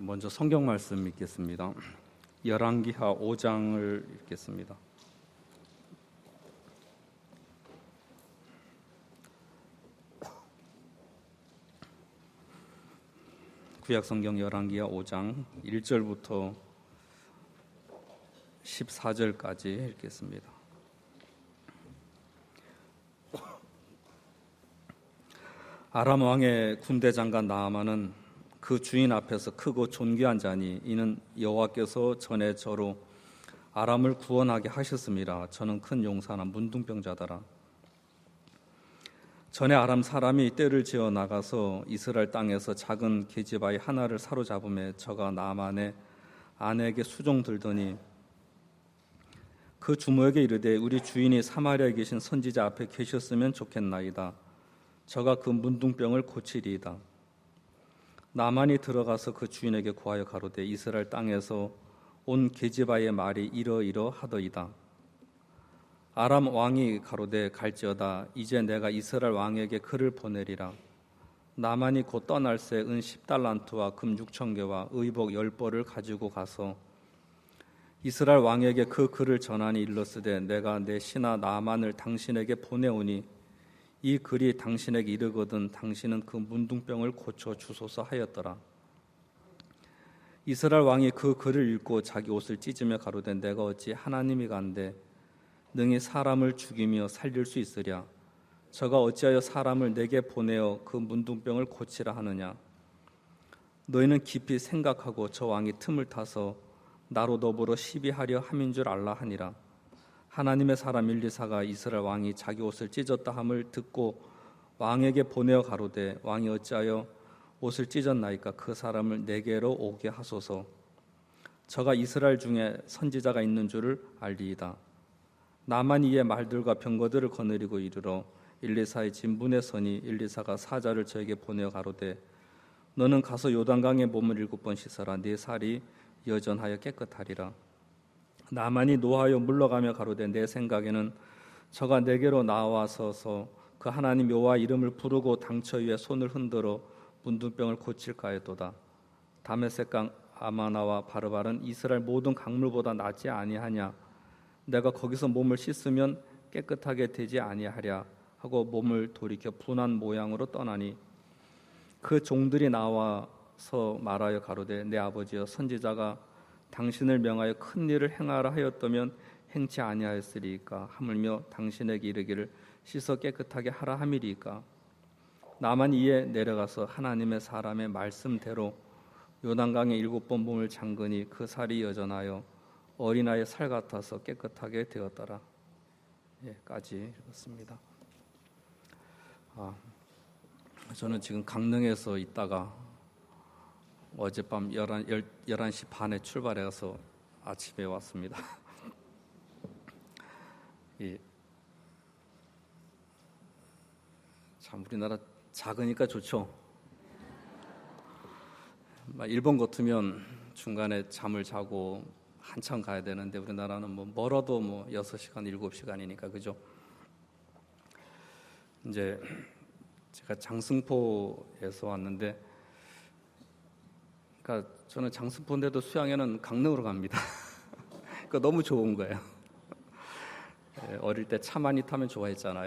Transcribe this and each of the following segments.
먼저 성경 말씀 읽겠습니다. 열왕기하 5장을 읽겠습니다. 구약성경 열왕기하 5장 1절부터 14절까지 읽겠습니다. 아람 왕의 군대 장관 나아만은 그 주인 앞에서 크고 존귀한 자니 이는 여호와께서 전에 저로 아람을 구원하게 하셨습니다. 저는 큰 용사나 문둥병자더라. 전에 아람 사람이 떼를 지어 나가서 이스라엘 땅에서 작은 계집아이 하나를 사로잡음에 저가 나아만의 아내에게 수종 들더니 그 주모에게 이르되 우리 주인이 사마리아에 계신 선지자 앞에 계셨으면 좋겠나이다. 저가 그 문둥병을 고치리이다. 나만이 들어가서 그 주인에게 구하여 가로되 이스라엘 땅에서 온 계집아이의 말이 이러이러하더이다. 아람 왕이 가로되 갈지어다. 이제 내가 이스라엘 왕에게 글을 보내리라. 나만이 곧 떠날새 은 10달란트와 금 6,000개와 의복 10벌을 가지고 가서 이스라엘 왕에게 그 글을 전하니 일렀으되 내가 내 신하 나만을 당신에게 보내오니 이 글이 당신에게 이르거든 당신은 그 문둥병을 고쳐 주소서 하였더라. 이스라엘 왕이 그 글을 읽고 자기 옷을 찢으며 가로되 내가 어찌 하나님이 간데 능히 사람을 죽이며 살릴 수 있으랴. 저가 어찌하여 사람을 내게 보내어 그 문둥병을 고치라 하느냐. 너희는 깊이 생각하고 저 왕이 틈을 타서 나로 더불어 시비하려 함인 줄 알라 하니라. 하나님의 사람 엘리사가 이스라엘 왕이 자기 옷을 찢었다 함을 듣고 왕에게 보내어 가로되 왕이 어찌하여 옷을 찢었나이까. 그 사람을 내게로 오게 하소서. 저가 이스라엘 중에 선지자가 있는 줄을 알리이다. 나만이 이의 말들과 병거들을 거느리고 이르러 엘리사의 진분에 서니 엘리사가 사자를 저에게 보내어 가로되 너는 가서 요단강에 몸을 7번 씻어라. 네 살이 여전하여 깨끗하리라. 나만이 노하여 물러가며 가로되 내 생각에는 저가 내게로 나와서서 그 하나님 여호와 이름을 부르고 당처 위에 손을 흔들어 문둥병을 고칠까 하였도다. 다메섹강 아마나와 바르발은 이스라엘 모든 강물보다 낫지 아니하냐. 내가 거기서 몸을 씻으면 깨끗하게 되지 아니하랴 하고 몸을 돌이켜 분한 모양으로 떠나니 그 종들이 나와서 말하여 가로되 내 아버지여 선지자가 당신을 명하여 큰 일을 행하라 하였다면 행치 아니하였으리이까. 하물며 당신에게 이르기를 씻어 깨끗하게 하라 함이리이까. 나만 이에 내려가서 하나님의 사람의 말씀대로 요단강에 7번 몸을 잠그니 그 살이 여전하여 어린아이의 살 같아서 깨끗하게 되었더라. 까지 읽었습니다. 저는 지금 강릉에서 있다가 어젯밤 11시 반에 출발해서 아침에 왔습니다. 참 우리나라 작으니까 좋죠. 일본 같으면 중간에 잠을 자고 한참 가야 되는데 우리나라는 멀어도 6시간, 7시간이니까 그죠? 이제 제가 장승포에서 왔는데 그러니까 저는 장승포인데도 수양에는 강릉으로 갑니다. 그러니까 너무 좋은 거예요. 어릴 때 차 많이 타면 좋아했잖아요.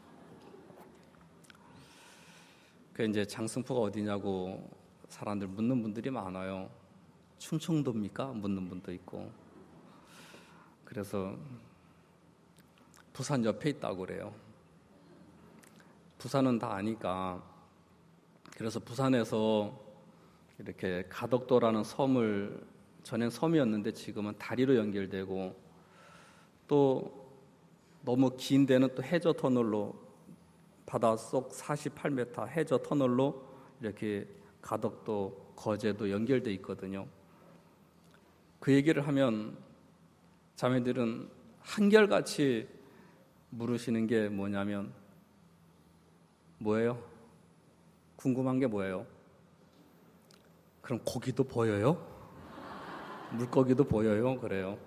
그 이제 장승포가 어디냐고 사람들 묻는 분들이 많아요. 충청도입니까? 묻는 분도 있고. 그래서 부산 옆에 있다고 그래요. 부산은 다 아니까. 그래서 부산에서 이렇게 가덕도라는 섬을 전엔 섬이었는데 지금은 다리로 연결되고 또 너무 긴 데는 또 해저 터널로 바닷속 48m 해저 터널로 이렇게 가덕도 거제도 연결돼 있거든요. 그 얘기를 하면 자매들은 한결같이 물으시는 게 뭐냐면 뭐예요? 궁금한 게 뭐예요? 그럼 고기도 보여요? 물고기도 보여요? 그래요.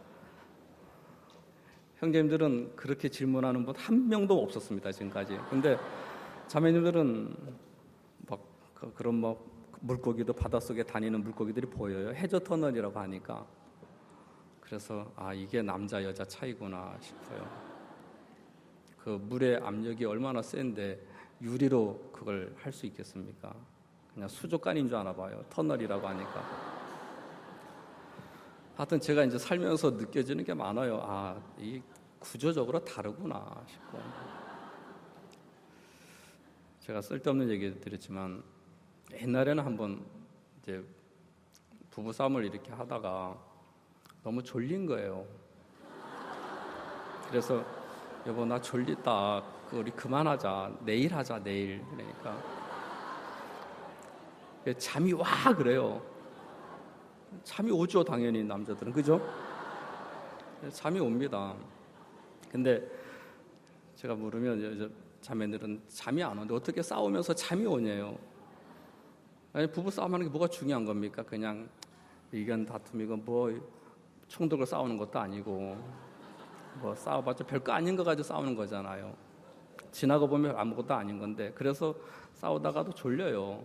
형제님들은 그렇게 질문하는 분 한 명도 없었습니다, 지금까지. 근데 자매님들은 그런 물고기도 바닷속에 다니는 물고기들이 보여요. 해저 터널이라고 하니까. 그래서 이게 남자 여자 차이구나 싶어요. 그 물의 압력이 얼마나 센데 유리로 그걸 할 수 있겠습니까? 그냥 수족관인 줄 아나 봐요. 터널이라고 하니까. 하여튼 제가 이제 살면서 느껴지는 게 많아요. 이 구조적으로 다르구나 싶고. 제가 쓸데없는 얘기 드렸지만 옛날에는 한번 이제 부부 싸움을 이렇게 하다가 너무 졸린 거예요. 그래서 여보 나 졸리다. 우리 그만하자. 내일 하자 내일. 그러니까 잠이 와 그래요. 잠이 오죠 당연히 남자들은. 그죠? 잠이 옵니다. 근데 제가 물으면 자매들은 잠이 안 오는데 어떻게 싸우면서 잠이 오냐요. 아니, 부부 싸움하는 게 뭐가 중요한 겁니까? 그냥 의견 다툼이고 뭐 총독을 싸우는 것도 아니고 뭐 싸워봤자 별거 아닌 거 가지고 싸우는 거잖아요. 지나고 보면 아무것도 아닌 건데 그래서 싸우다가도 졸려요.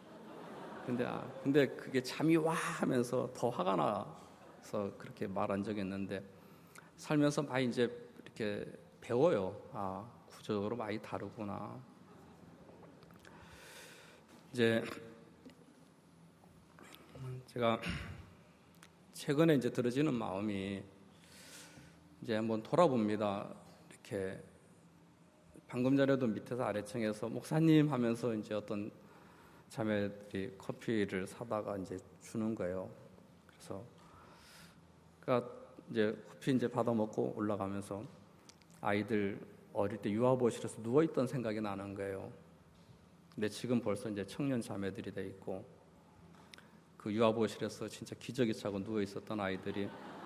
근데 그게 잠이 와 하면서 더 화가 나서 그렇게 말한 적이 있는데 살면서 많이 이제 이렇게 배워요. 구조적으로 많이 다르구나. 이제 제가 최근에 이제 들어지는 마음이 이제 한번 돌아봅니다. 이렇게 방금 전에도 밑에서 아래층에서 목사님 하면서 이제 어떤 자매들이 커피를 사다가 이제 주는 거예요. 그래서 그러니까 이제 커피 이제 받아 먹고 올라가면서 아이들 어릴 때 유아보호실에서 누워 있던 생각이 나는 거예요. 근데 지금 벌써 이제 청년 자매들이 돼 있고 그 유아보호실에서 진짜 기저귀 차고 누워 있었던 아이들이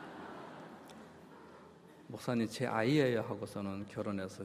목사님 제 아이예요 하고서는 결혼해서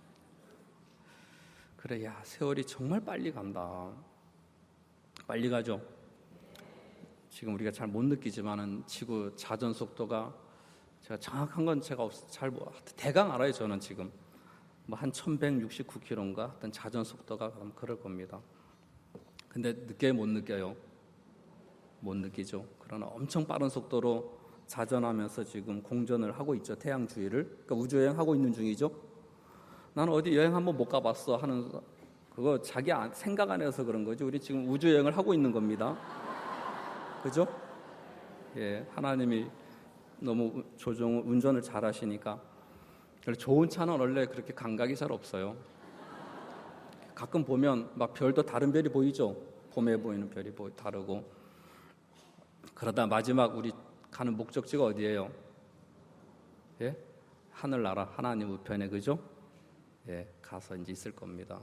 그래 야 세월이 정말 빨리 간다. 빨리 가죠. 지금 우리가 잘 못 느끼지만은 지구 자전 속도가 제가 정확한 건 제가 잘 대강 알아요. 저는 지금 뭐 한 1169km인가 어떤 자전 속도가 그럴 겁니다. 근데 느껴요 못 느껴요? 못 느끼죠. 그러나 엄청 빠른 속도로 자전하면서 지금 공전을 하고 있죠. 태양 주위를. 그러니까 우주 여행하고 있는 중이죠. 나는 어디 여행 한번 못 가봤어 하는 그거 자기 생각 안에서 그런 거죠. 우리 지금 우주 여행을 하고 있는 겁니다. 그죠? 예, 하나님이 너무 운전을 잘 하시니까. 좋은 차는 원래 그렇게 감각이 잘 없어요. 가끔 보면 막 별도 다른 별이 보이죠. 봄에 보이는 별이 다르고. 그러다 마지막 우리 가는 목적지가 어디예요? 예? 하늘나라 하나님 우편에 그죠? 예, 가서 이제 있을 겁니다.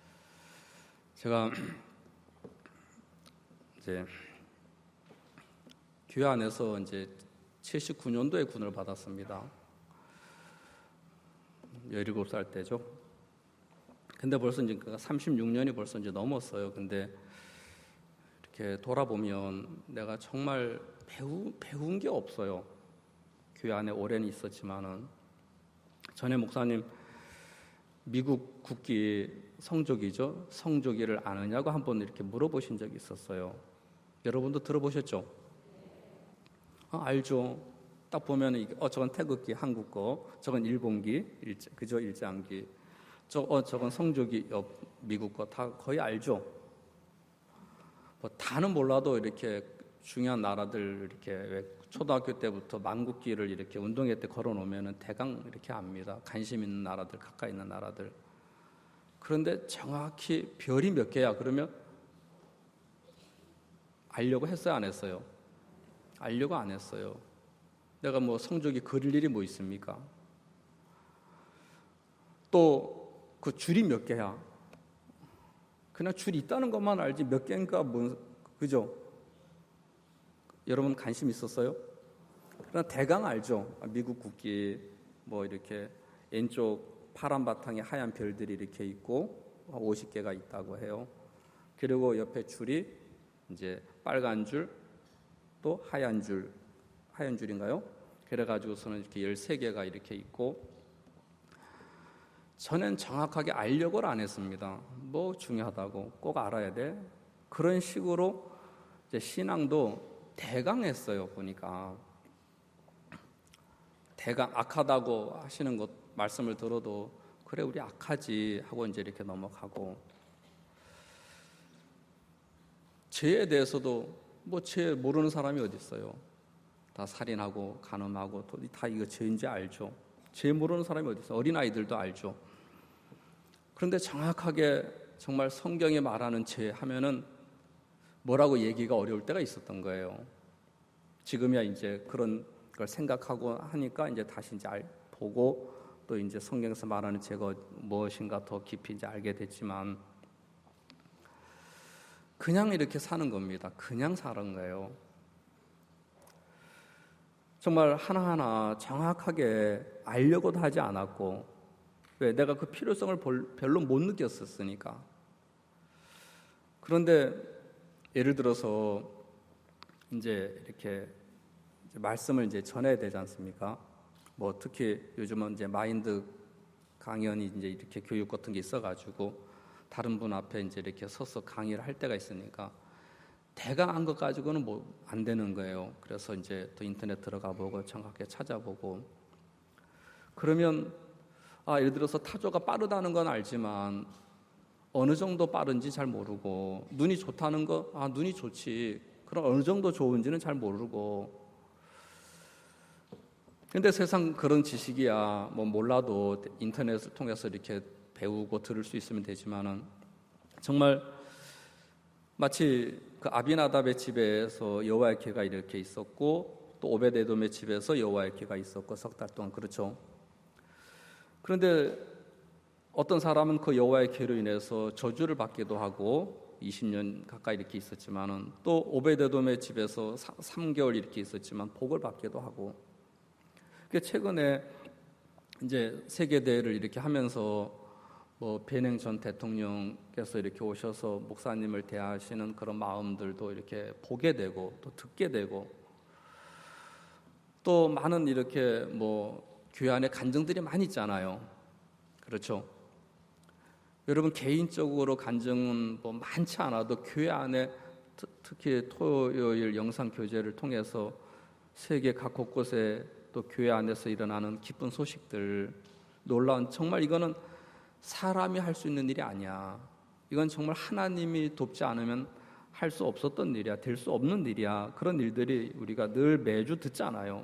제가 이제 교회 안에서 이제 79년도에 군을 받았습니다. 17살 때죠. 근데 벌써 이제 36년이 벌써 이제 넘었어요. 근데 이렇게 돌아보면 내가 정말 배운 게 없어요. 교회 안에 오래는 있었지만은 전에 목사님 미국 국기 성조기죠. 성조기를 아느냐고 한번 이렇게 물어보신 적이 있었어요. 여러분도 들어보셨죠? 알죠. 딱 보면 저건 태극기 한국 거, 저건 일본기, 그죠? 일장기. 저건 성조기 미국 거 다 거의 알죠. 뭐 다는 몰라도 이렇게 중요한 나라들 이렇게 왜 초등학교 때부터 만국기를 이렇게 운동회 때 걸어놓으면 대강 이렇게 압니다. 관심 있는 나라들, 가까이 있는 나라들. 그런데 정확히 별이 몇 개야? 그러면 알려고 했어요, 안 했어요? 알려고 안 했어요. 내가 뭐 성적이 그릴 일이 뭐 있습니까? 또 그 줄이 몇 개야? 그냥 줄이 있다는 것만 알지 몇 개인가 뭐 그죠? 여러분 관심 있었어요? 그러나 대강 알죠. 미국 국기 뭐 이렇게 왼쪽 파란 바탕에 하얀 별들이 이렇게 있고 50개가 있다고 해요. 그리고 옆에 줄이 이제 빨간 줄 또 하얀 줄인가요? 그래가지고서는 이렇게 13개가 이렇게 있고 저는 정확하게 알려고를 안 했습니다. 뭐 중요하다고 꼭 알아야 돼? 그런 식으로 이제 신앙도 대강했어요. 보니까 대강 악하다고 하시는 것 말씀을 들어도 그래 우리 악하지 하고 이제 이렇게 넘어가고, 죄에 대해서도 뭐 죄 모르는 사람이 어디 있어요? 다 살인하고 간음하고 다 이거 죄인지 알죠. 죄 모르는 사람이 어디 있어요? 어린 아이들도 알죠. 그런데 정확하게 정말 성경이 말하는 죄 하면은 뭐라고 얘기가 어려울 때가 있었던 거예요. 지금이야 이제 그런 걸 생각하고 하니까 이제 다시 이제 보고 또 이제 성경에서 말하는 죄가 무엇인가 더 깊이 이제 알게 됐지만, 그냥 이렇게 사는 겁니다. 그냥 사는 거예요. 정말 하나하나 정확하게 알려고도 하지 않았고, 왜? 내가 그 필요성을 별로 못 느꼈었으니까. 그런데 예를 들어서 이제 이렇게 말씀을 이제 전해야 되지 않습니까? 뭐 특히 요즘은 이제 마인드 강연이 이제 이렇게 교육 같은 게 있어가지고 다른 분 앞에 이제 이렇게 서서 강의를 할 때가 있으니까 대강한 것 가지고는 뭐 안 되는 거예요. 그래서 이제 또 인터넷 들어가 보고 정확하게 찾아보고, 그러면 예를 들어서 타조가 빠르다는 건 알지만 어느 정도 빠른지 잘 모르고, 눈이 좋다는 거 눈이 좋지, 그럼 어느 정도 좋은지는 잘 모르고. 근데 세상 그런 지식이야 뭐 몰라도 인터넷을 통해서 이렇게 배우고 들을 수 있으면 되지만은, 정말 마치 그 아비나답의 집에서 여호와의 궤가 이렇게 있었고 또 오베데돔의 집에서 여호와의 궤가 있었고 석 달 동안, 그렇죠. 그런데 어떤 사람은 그 여호와의 궤로 인해서 저주를 받기도 하고 20년 가까이 이렇게 있었지만은, 또 오베데돔의 집에서 3개월 이렇게 있었지만 복을 받기도 하고. 최근에 이제 세계 대회를 이렇게 하면서 뭐 베냉 전 대통령께서 이렇게 오셔서 목사님을 대하시는 그런 마음들도 이렇게 보게 되고 또 듣게 되고, 또 많은 이렇게 뭐 교회 안에 간증들이 많이 있잖아요. 그렇죠. 여러분 개인적으로 간증은 뭐 많지 않아도 교회 안에 특히 토요일 영상 교제를 통해서 세계 각 곳곳에 또 교회 안에서 일어나는 기쁜 소식들, 놀라운, 정말 이거는 사람이 할 수 있는 일이 아니야. 이건 정말 하나님이 돕지 않으면 할 수 없었던 일이야. 될 수 없는 일이야. 그런 일들이 우리가 늘 매주 듣잖아요.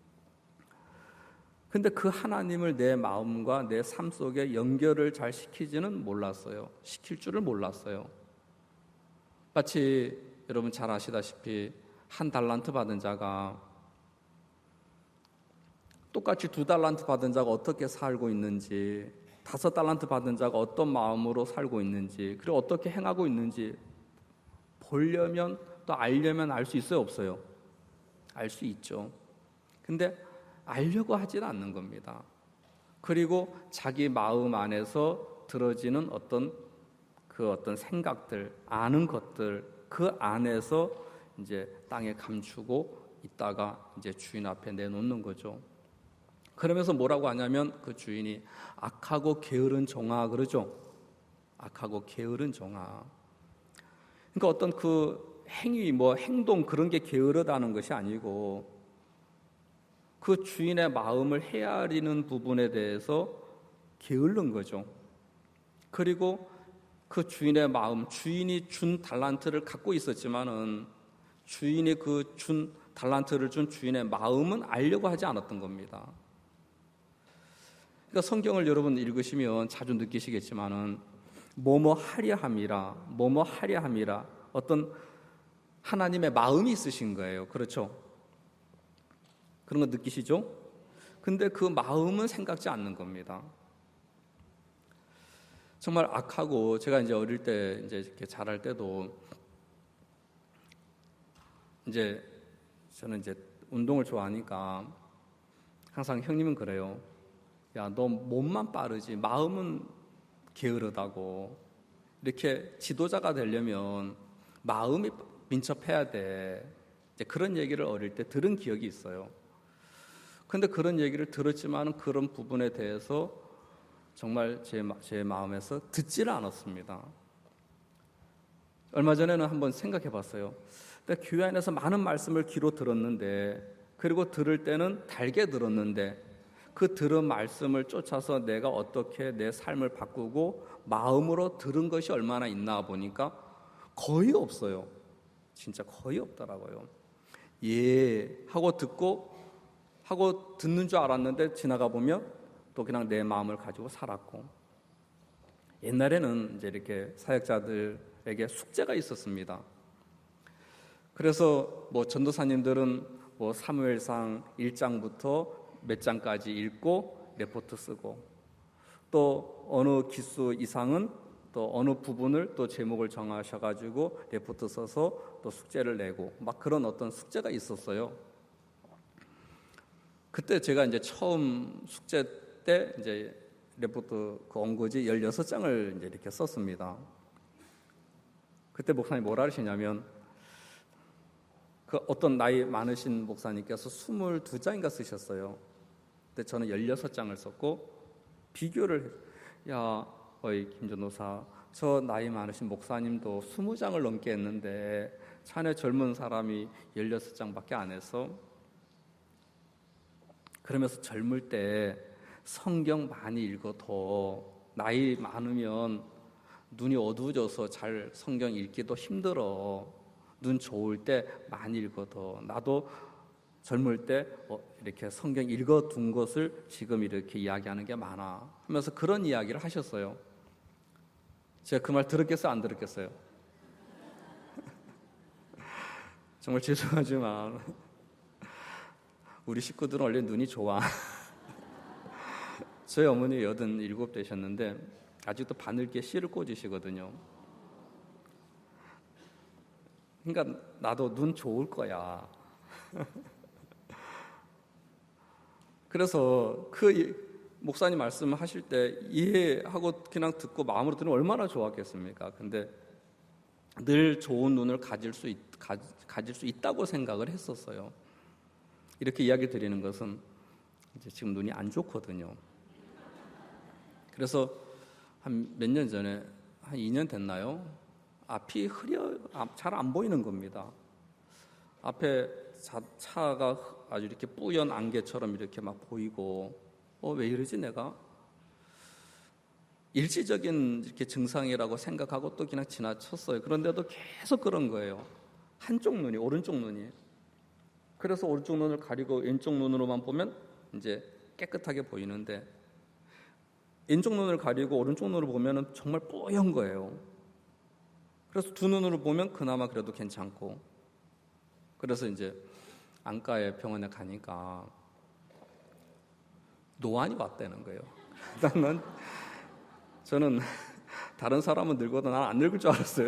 근데 그 하나님을 내 마음과 내 삶 속에 연결을 잘 시키지는 몰랐어요. 시킬 줄을 몰랐어요. 마치 여러분 잘 아시다시피 한 달란트 받은 자가 똑같이 2달란트 받은 자가 어떻게 살고 있는지, 5달란트 받은 자가 어떤 마음으로 살고 있는지, 그리고 어떻게 행하고 있는지 보려면 또 알려면 알 수 있어요, 없어요? 알 수 있죠. 근데 알려고 하지는 않는 겁니다. 그리고 자기 마음 안에서 들어지는 어떤 생각들, 아는 것들, 그 안에서 이제 땅에 감추고 있다가 이제 주인 앞에 내놓는 거죠. 그러면서 뭐라고 하냐면 그 주인이 악하고 게으른 종아, 그러죠. 악하고 게으른 종아. 그러니까 어떤 그 행위, 뭐 행동 그런 게 게으르다는 것이 아니고, 그 주인의 마음을 헤아리는 부분에 대해서 게으른 거죠. 그리고 그 주인의 마음, 주인이 준 달란트를 갖고 있었지만은 주인이 그 달란트를 준 주인의 마음은 알려고 하지 않았던 겁니다. 그러니까 성경을 여러분 읽으시면 자주 느끼시겠지만은 뭐뭐 하려 함이라, 뭐뭐 하려 함이라, 어떤 하나님의 마음이 있으신 거예요. 그렇죠? 그런 거 느끼시죠? 근데 그 마음은 생각지 않는 겁니다. 정말 악하고, 제가 이제 어릴 때 이제 이렇게 자랄 때도 이제 저는 이제 운동을 좋아하니까 항상 형님은 그래요. 야, 너 몸만 빠르지 마음은 게으르다고. 이렇게 지도자가 되려면 마음이 민첩해야 돼. 이제 그런 얘기를 어릴 때 들은 기억이 있어요. 근데 그런 얘기를 들었지만 그런 부분에 대해서 정말 제 마음에서 듣지를 않았습니다. 얼마 전에는 한번 생각해 봤어요. 근데 교회 안에서 많은 말씀을 귀로 들었는데, 그리고 들을 때는 달게 들었는데, 그 들은 말씀을 쫓아서 내가 어떻게 내 삶을 바꾸고 마음으로 들은 것이 얼마나 있나 보니까 거의 없어요. 진짜 거의 없더라고요. 예 하고 듣는 줄 알았는데 지나가 보면 또 그냥 내 마음을 가지고 살았고, 옛날에는 이제 이렇게 사역자들에게 숙제가 있었습니다. 그래서 뭐 전도사님들은 뭐 사무엘상 1장부터 몇 장까지 읽고 레포트 쓰고, 또 어느 기수 이상은 또 어느 부분을 또 제목을 정하셔가지고 레포트 써서 또 숙제를 내고, 막 그런 어떤 숙제가 있었어요. 그때 제가 이제 처음 숙제 때 이제 레포트 그 원고지 16장을 이제 이렇게 썼습니다. 그때 목사님 뭐라 하시냐면, 그 어떤 나이 많으신 목사님께서 22장인가 쓰셨어요. 근데 저는 16장을 썼고, 비교를 어이 김전도사, 저 나이 많으신 목사님도 20장을 넘게 했는데 자네 젊은 사람이 16장밖에 안 해서. 그러면서 젊을 때 성경 많이 읽어도 나이 많으면 눈이 어두워져서 잘 성경 읽기도 힘들어. 눈 좋을 때 많이 읽어도, 나도 젊을 때 이렇게 성경 읽어둔 것을 지금 이렇게 이야기하는 게 많아 하면서 그런 이야기를 하셨어요. 제가 그 말 들었겠어요? 안 들었겠어요? 정말 죄송하지만 우리 식구들은 원래 눈이 좋아. 저희 어머니 87 되셨는데 아직도 바늘기에 씨를 꽂으시거든요. 그러니까 나도 눈 좋을 거야. 그래서 그 목사님 말씀을 하실 때 이해하고 그냥 듣고 마음으로 들으면 얼마나 좋았겠습니까? 근데 늘 좋은 눈을 가질 수 있다고 생각을 했었어요. 이렇게 이야기 드리는 것은 이제 지금 눈이 안 좋거든요. 그래서 한 몇 년 전에, 한 2년 됐나요? 앞이 잘 안 보이는 겁니다. 앞에 차가 아주 이렇게 뿌연 안개처럼 이렇게 막 보이고, 왜 이러지 내가? 일시적인 이렇게 증상이라고 생각하고 또 그냥 지나쳤어요. 그런데도 계속 그런 거예요. 한쪽 눈이, 오른쪽 눈이. 그래서 오른쪽 눈을 가리고 왼쪽 눈으로만 보면 이제 깨끗하게 보이는데, 왼쪽 눈을 가리고 오른쪽 눈으로 보면 정말 뿌연 거예요. 그래서 두 눈으로 보면 그나마 그래도 괜찮고, 그래서 이제 안과에 병원에 가니까 노안이 왔다는 거예요. 저는 다른 사람은 늙어도 난 안 늙을 줄 알았어요.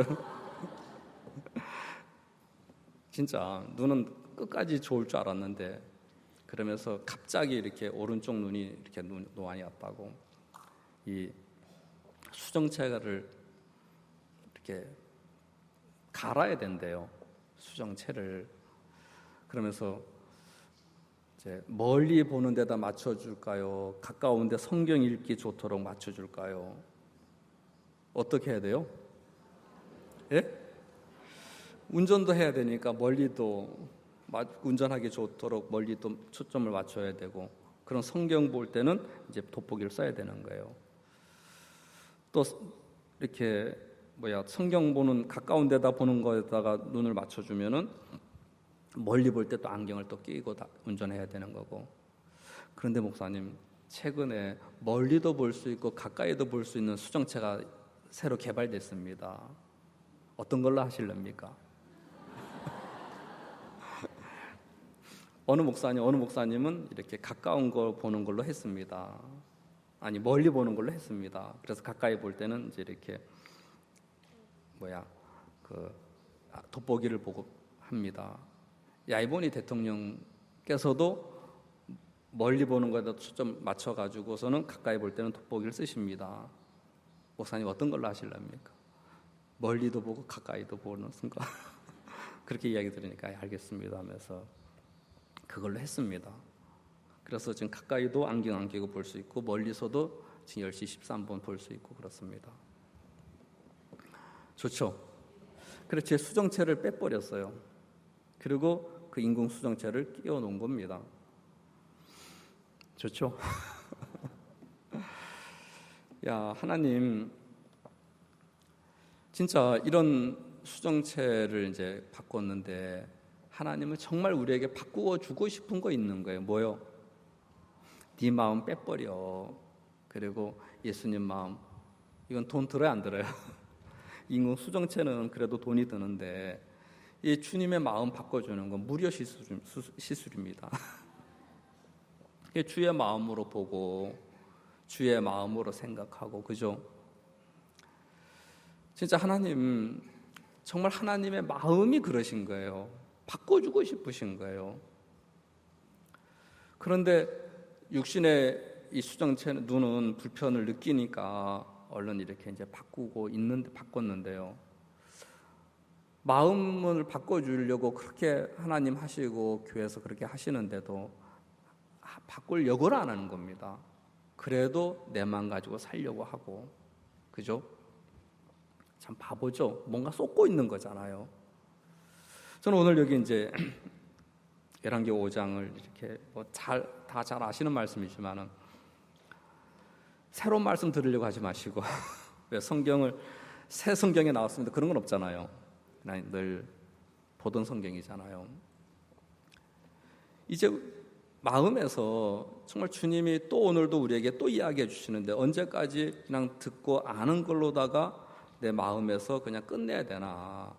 진짜 눈은 끝까지 좋을 줄 알았는데, 그러면서 갑자기 이렇게 오른쪽 눈이 이렇게 노안이 왔다고, 이 수정체를 이렇게 갈아야 된대요. 수정체를. 그러면서 이제 멀리 보는 데다 맞춰줄까요? 가까운데 성경 읽기 좋도록 맞춰줄까요? 어떻게 해야 돼요? 예? 운전도 해야 되니까 멀리도 운전하기 좋도록 멀리도 초점을 맞춰야 되고, 그런 성경 볼 때는 이제 돋보기를 써야 되는 거예요. 또 이렇게 성경 보는 가까운 데다 보는 거에다가 눈을 맞춰주면은 멀리 볼 때 또 안경을 또 끼고 운전해야 되는 거고. 그런데 목사님, 최근에 멀리도 볼 수 있고 가까이도 볼 수 있는 수정체가 새로 개발됐습니다. 어떤 걸로 하실랍니까? 어느 목사님은 이렇게 가까운 걸 보는 걸로 했습니다. 아니, 멀리 보는 걸로 했습니다. 그래서 가까이 볼 때는 이제 이렇게 돋보기를 보고 합니다. 야이보니 대통령께서도 멀리 보는 거에다 초점 맞춰가지고서는 가까이 볼 때는 돋보기를 쓰십니다. 목사님 어떤 걸로 하실랍니까? 멀리도 보고 가까이도 보는 순간. 그렇게 이야기 들으니까 알겠습니다 하면서 그걸로 했습니다. 그래서 지금 가까이도 안경 안 끼고 볼 수 있고, 멀리서도 지금 10시 13분 볼 수 있고 그렇습니다. 좋죠? 그래서 제 수정체를 빼버렸어요. 그리고 그 인공수정체를 끼워 놓은 겁니다. 좋죠? 야, 하나님, 진짜 이런 수정체를 이제 바꿨는데 하나님은 정말 우리에게 바꾸어 주고 싶은 거 있는 거예요. 뭐요? 네 마음 빼버려. 그리고 예수님 마음. 이건 돈 들어야 안 들어요? 인공 수정체는 그래도 돈이 드는데 이 주님의 마음 바꿔주는 건 무료 시술입니다. 주의 마음으로 보고 주의 마음으로 생각하고, 그죠? 진짜 하나님, 정말 하나님의 마음이 그러신 거예요. 바꿔주고 싶으신 거예요. 그런데 육신의 이 수정체는, 눈은 불편을 느끼니까 얼른 이렇게 이제 바꿨는데요. 마음을 바꿔주려고 그렇게 하나님 하시고 교회에서 그렇게 하시는데도 바꿀 역을 안 하는 겁니다. 그래도 내 마음 가지고 살려고 하고, 그죠? 참 바보죠. 뭔가 쏟고 있는 거잖아요. 저는 오늘 여기 이제 열왕기하 5장을 이렇게 다 잘 아시는 말씀이지만은 새로운 말씀 들으려고 하지 마시고 왜 새 성경에 나왔습니다. 그런 건 없잖아요. 그냥 늘 보던 성경이잖아요. 이제 마음에서 정말 주님이 또 오늘도 우리에게 또 이야기해 주시는데 언제까지 그냥 듣고 아는 걸로다가 내 마음에서 그냥 끝내야 되나?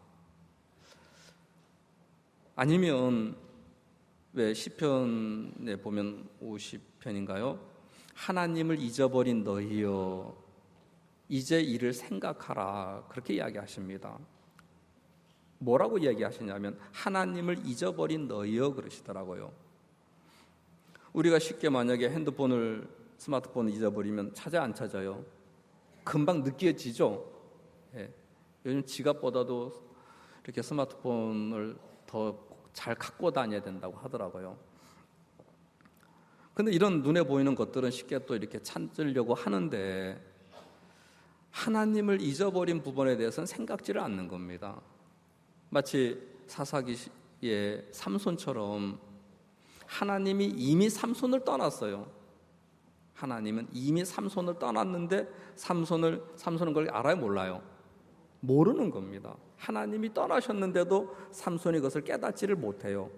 아니면 왜 시편에 보면 50편인가요? 하나님을 잊어버린 너희여 이제 이를 생각하라, 그렇게 이야기하십니다. 뭐라고 이야기하시냐면 하나님을 잊어버린 너희여 그러시더라고요. 우리가 쉽게 만약에 스마트폰을 잊어버리면 찾아 안 찾아요? 금방 느껴지죠? 예. 요즘 지갑보다도 이렇게 스마트폰을 더 잘 갖고 다녀야 된다고 하더라고요. 근데 이런 눈에 보이는 것들은 쉽게 또 이렇게 찾으려고 하는데 하나님을 잊어버린 부분에 대해서는 생각지를 않는 겁니다. 마치 사사기의 삼손처럼 하나님이 이미 삼손을 떠났어요. 하나님은 이미 삼손을 떠났는데 삼손은 그걸 알아요, 몰라요? 모르는 겁니다. 하나님이 떠나셨는데도 삼손이 그것을 깨닫지를 못해요.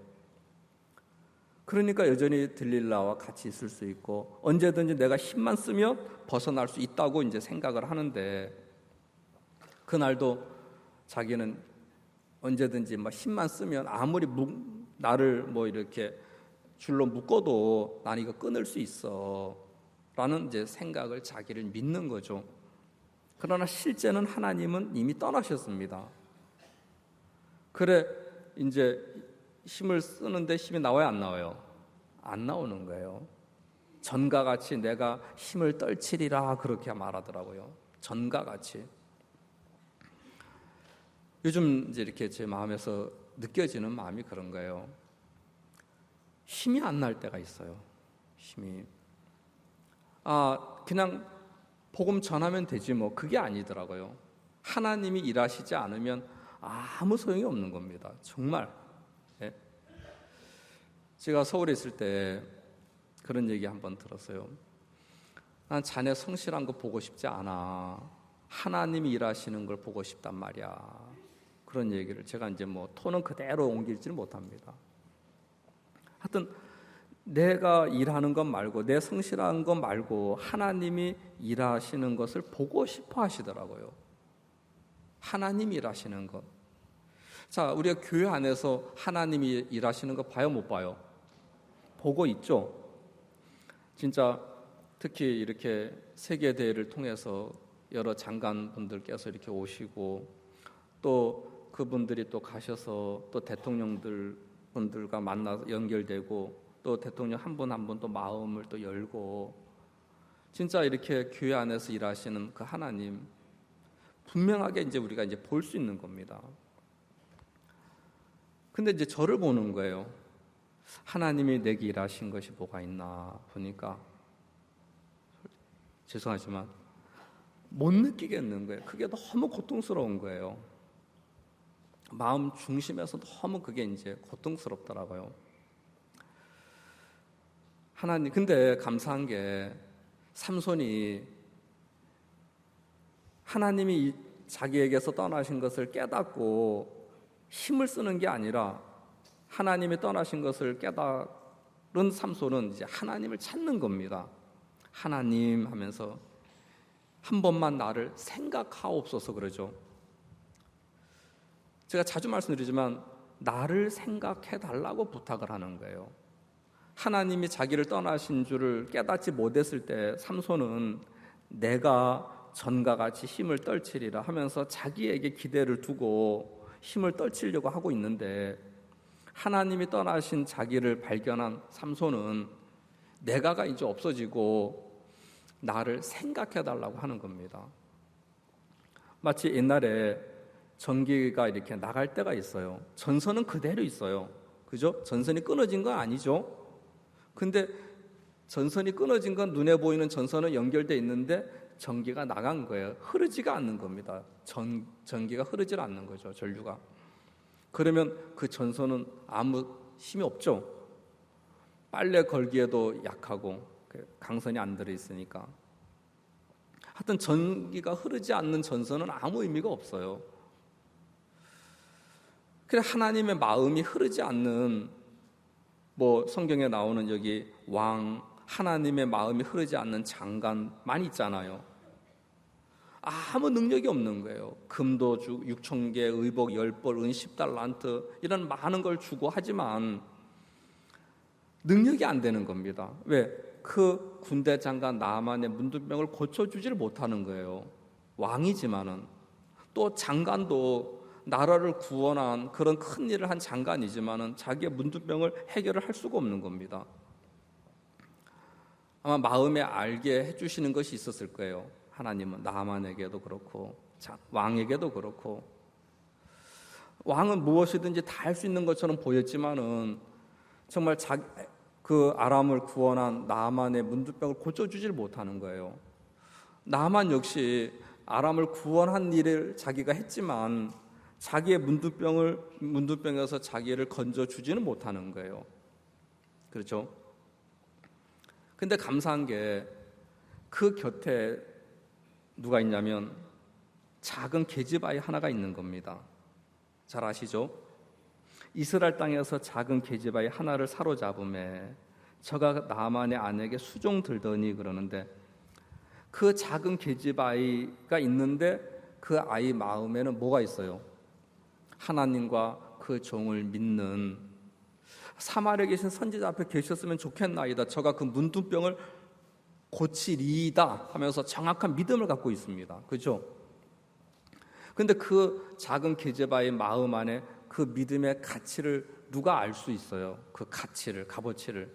그러니까 여전히 들릴라와 같이 있을 수 있고 언제든지 내가 힘만 쓰면 벗어날 수 있다고 이제 생각을 하는데 그날도 자기는 언제든지 힘만 쓰면 아무리 나를 이렇게 줄로 묶어도 난 이거 끊을 수 있어 라는 이제 생각을 자기를 믿는 거죠. 그러나 실제는 하나님은 이미 떠나셨습니다. 그래 이제 힘을 쓰는데 힘이 나와요, 안 나와요? 안 나오는 거예요. 전과 같이 내가 힘을 떨치리라 그렇게 말하더라고요. 전과 같이. 요즘 이제 이렇게 제 마음에서 느껴지는 마음이 그런 거예요. 힘이 안 날 때가 있어요. 힘이. 그냥 복음 전하면 되지 뭐 그게 아니더라고요. 하나님이 일하시지 않으면 아무 소용이 없는 겁니다. 정말. 예. 제가 서울에 있을 때 그런 얘기 한번 들었어요. 난 자네 성실한 거 보고 싶지 않아. 하나님이 일하시는 걸 보고 싶단 말이야. 그런 얘기를 제가 이제 톤은 그대로 옮기지는 못합니다. 하여튼 내가 일하는 것 말고 내 성실한 것 말고 하나님이 일하시는 것을 보고 싶어 하시더라고요. 하나님이 일하시는 것. 자, 우리가 교회 안에서 하나님이 일하시는 거 봐요, 못 봐요? 보고 있죠. 진짜 특히 이렇게 세계대회를 통해서 여러 장관분들께서 이렇게 오시고 또 그분들이 또 가셔서 또 분들과 만나서 연결되고 또 대통령 한 분 한 분 또 마음을 또 열고 진짜 이렇게 교회 안에서 일하시는 그 하나님 분명하게 이제 우리가 이제 볼 수 있는 겁니다. 근데 이제 저를 보는 거예요. 하나님이 내게 일하신 것이 뭐가 있나 보니까 죄송하지만 못 느끼겠는 거예요. 그게 너무 고통스러운 거예요. 마음 중심에서 너무 그게 이제 고통스럽더라고요. 하나님, 근데 감사한 게 삼손이 하나님이 자기에게서 떠나신 것을 깨닫고 힘을 쓰는 게 아니라 하나님이 떠나신 것을 깨달은 삼손은 이제 하나님을 찾는 겁니다. 하나님 하면서 한 번만 나를 생각하옵소서 그러죠. 제가 자주 말씀드리지만 나를 생각해 달라고 부탁을 하는 거예요. 하나님이 자기를 떠나신 줄을 깨닫지 못했을 때 삼손은 내가 전과 같이 힘을 떨치리라 하면서 자기에게 기대를 두고 힘을 떨치려고 하고 있는데 하나님이 떠나신 자기를 발견한 삼손은 내가가 이제 없어지고 나를 생각해 달라고 하는 겁니다. 마치 옛날에 전기가 이렇게 나갈 때가 있어요. 전선은 그대로 있어요. 그죠? 전선이 끊어진 건 아니죠. 근데 전선이 끊어진 건 눈에 보이는 전선은 연결되어 있는데 전기가 나간 거예요. 흐르지가 않는 겁니다. 전기가 흐르질 않는 거죠. 전류가. 그러면 그 전선은 아무 힘이 없죠. 빨래 걸기에도 약하고 강선이 안 들어있으니까. 하여튼 전기가 흐르지 않는 전선은 아무 의미가 없어요. 그래 하나님의 마음이 흐르지 않는 뭐 성경에 나오는 여기 왕, 하나님의 마음이 흐르지 않는 장관 많이 있잖아요. 아무 능력이 없는 거예요. 금도 6,000개, 의복 10벌, 은 10달란트 이런 많은 걸 주고 하지만 능력이 안 되는 겁니다. 왜? 그 군대 장관 나아만의 문둥병을 고쳐주지를 못하는 거예요. 왕이지만은 또 장관도 나라를 구원한 그런 큰 일을 한 장관이지만은 자기의 문둥병을 해결을 할 수가 없는 겁니다. 아마 마음에 알게 해주시는 것이 있었을 거예요. 하나님은 나아만에게도 그렇고 왕에게도 그렇고 왕은 무엇이든지 다 할 수 있는 것처럼 보였지만은 정말 그 아람을 구원한 나아만의 문둥병을 고쳐주질 못하는 거예요. 나아만 역시 아람을 구원한 일을 자기가 했지만 자기의 문둥병에서 자기를 건져주지는 못하는 거예요. 그렇죠? 근데 감사한 게 그 곁에 누가 있냐면 작은 계집아이 하나가 있는 겁니다. 잘 아시죠? 이스라엘 땅에서 작은 계집아이 하나를 사로잡음에 저가 나아만의 아내에게 수종 들더니 그러는데 그 작은 계집아이가 있는데 그 아이 마음에는 뭐가 있어요? 하나님과 그 종을 믿는 사마리아에 계신 선지자 앞에 계셨으면 좋겠나이다. 저가 그 문둥병을 고치리이다 하면서 정확한 믿음을 갖고 있습니다. 그렇죠? 근데 그 작은 계집아이의 마음 안에 그 믿음의 가치를 누가 알 수 있어요? 그 가치를, 값어치를.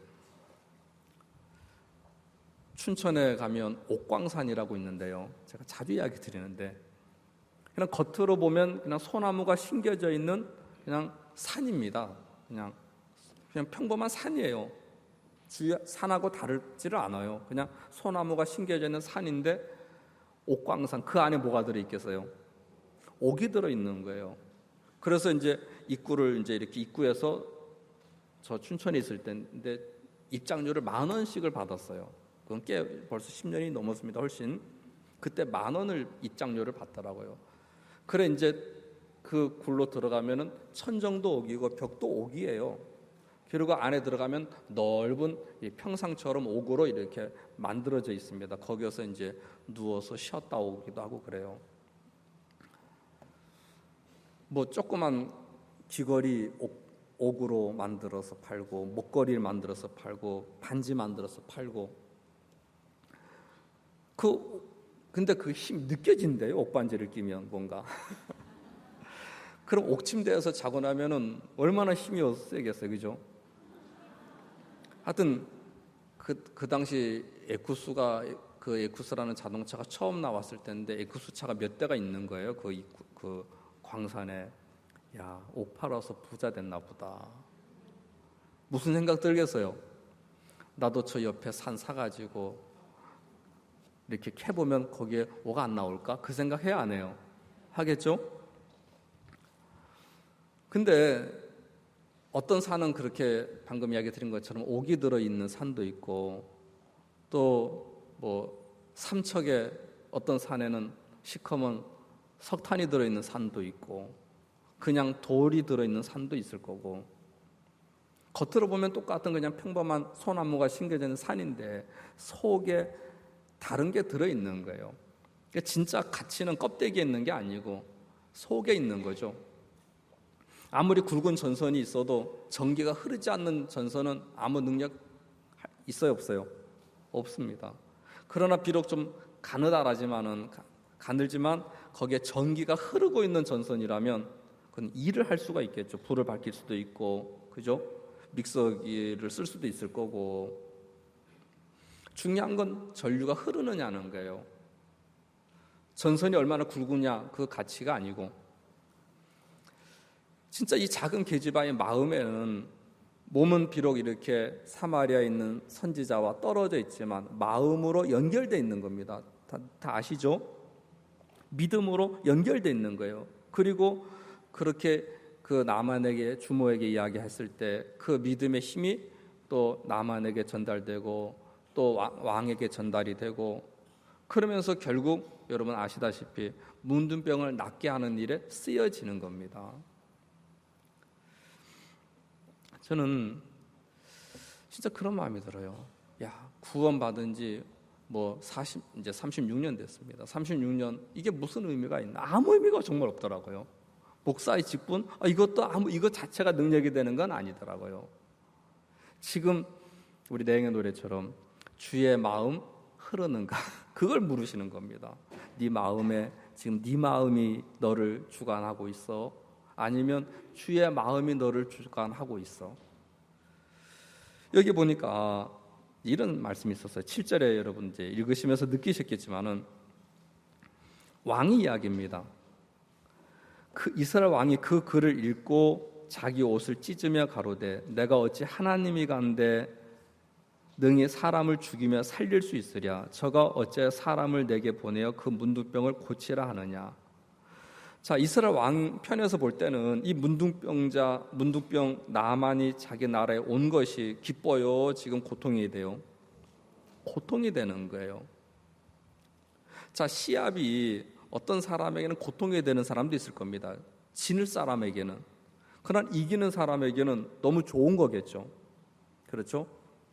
춘천에 가면 옥광산이라고 있는데요. 제가 자주 이야기 드리는데 그냥 겉으로 보면 그냥 소나무가 심겨져 있는 그냥 산입니다. 그냥 평범한 산이에요. 주위 산하고 다르지를 않아요. 그냥 소나무가 심겨져 있는 산인데 옥광산 그 안에 뭐가 들어 있겠어요? 옥이 들어 있는 거예요. 그래서 이제 입구를 이제 이렇게 입구에서 저 춘천에 있을 때인데 입장료를 10,000원씩을 받았어요. 그건 꽤 벌써 10년이 넘었습니다. 훨씬. 그때 10,000원을 입장료를 받더라고요. 그래 이제 그 굴로 들어가면은 천정도 옥이고 벽도 옥이에요. 그리고 안에 들어가면 넓은 평상처럼 옥으로 이렇게 만들어져 있습니다. 거기서 이제 누워서 쉬었다 오기도 하고 그래요. 뭐 조그만 귀걸이 옥으로 만들어서 팔고 목걸이를 만들어서 팔고 반지 만들어서 팔고 근데 그 힘 느껴진대요. 옥반지를 끼면 뭔가. 그럼 옥침대에서 자고 나면은 얼마나 힘이 세겠어요, 그죠? 하여튼 그 당시 그 에쿠스라는 자동차가 처음 나왔을 때인데 에쿠스 차가 몇 대가 있는 거예요. 그 광산에. 야, 옥 팔아서 부자 됐나 보다. 무슨 생각 들겠어요? 나도 저 옆에 산 사가지고 이렇게 캐보면 거기에 옥 안 나올까? 그 생각 해야 안 해요? 하겠죠? 근데 어떤 산은 그렇게 방금 이야기 드린 것처럼 옥이 들어있는 산도 있고, 또 뭐 삼척에 어떤 산에는 시커먼 석탄이 들어있는 산도 있고, 그냥 돌이 들어있는 산도 있을 거고, 겉으로 보면 똑같은 그냥 평범한 소나무가 심겨져 있는 산인데 속에 다른 게 들어있는 거예요. 그러니까 진짜 가치는 껍데기에 있는 게 아니고 속에 있는 거죠. 아무리 굵은 전선이 있어도 전기가 흐르지 않는 전선은 아무 능력 있어요, 없어요? 없습니다. 그러나 비록 좀 가늘지만 거기에 전기가 흐르고 있는 전선이라면 그건 일을 할 수가 있겠죠. 불을 밝힐 수도 있고, 그죠? 믹서기를 쓸 수도 있을 거고. 중요한 건 전류가 흐르느냐는 거예요. 전선이 얼마나 굵으냐 그 가치가 아니고, 진짜 이 작은 계집아이의 마음에는, 몸은 비록 이렇게 사마리아에 있는 선지자와 떨어져 있지만 마음으로 연결되어 있는 겁니다. 다 아시죠? 믿음으로 연결되어 있는 거예요. 그리고 그렇게 그 나만에게, 주모에게 이야기했을 때 그 믿음의 힘이 또 나만에게 전달되고 또 왕에게 전달이 되고, 그러면서 결국 여러분 아시다시피 문둥병을 낫게 하는 일에 쓰여지는 겁니다. 저는 진짜 그런 마음이 들어요. 야, 구원받은 지 이제 36년 됐습니다. 36년, 이게 무슨 의미가 있나? 아무 의미가 정말 없더라고요. 목사의 직분? 이것 자체가 능력이 되는 건 아니더라고요. 지금 우리 내영의 노래처럼 주의 마음 흐르는가? 그걸 물으시는 겁니다. 네 마음에 지금 네 마음이 너를 주관하고 있어? 아니면 주의 마음이 너를 주관하고 있어? 여기 보니까 이런 말씀이 있었어요. 7절에 여러분 이제 읽으시면서 느끼셨겠지만은 왕의 이야기입니다. 그 이스라엘 왕이 그 글을 읽고 자기 옷을 찢으며 가로되 내가 어찌 하나님이 간데 능히 사람을 죽이며 살릴 수 있으랴. 저가 어째 사람을 내게 보내어 그 문둥병을 고치라 하느냐. 자, 이스라엘 왕 편에서 볼 때는 이 문둥병 나만이 자기 나라에 온 것이 기뻐요? 지금 고통이 돼요? 고통이 되는 거예요. 자, 시압이 어떤 사람에게는 고통이 되는 사람도 있을 겁니다. 지는 사람에게는. 그러나 이기는 사람에게는 너무 좋은 거겠죠. 그렇죠?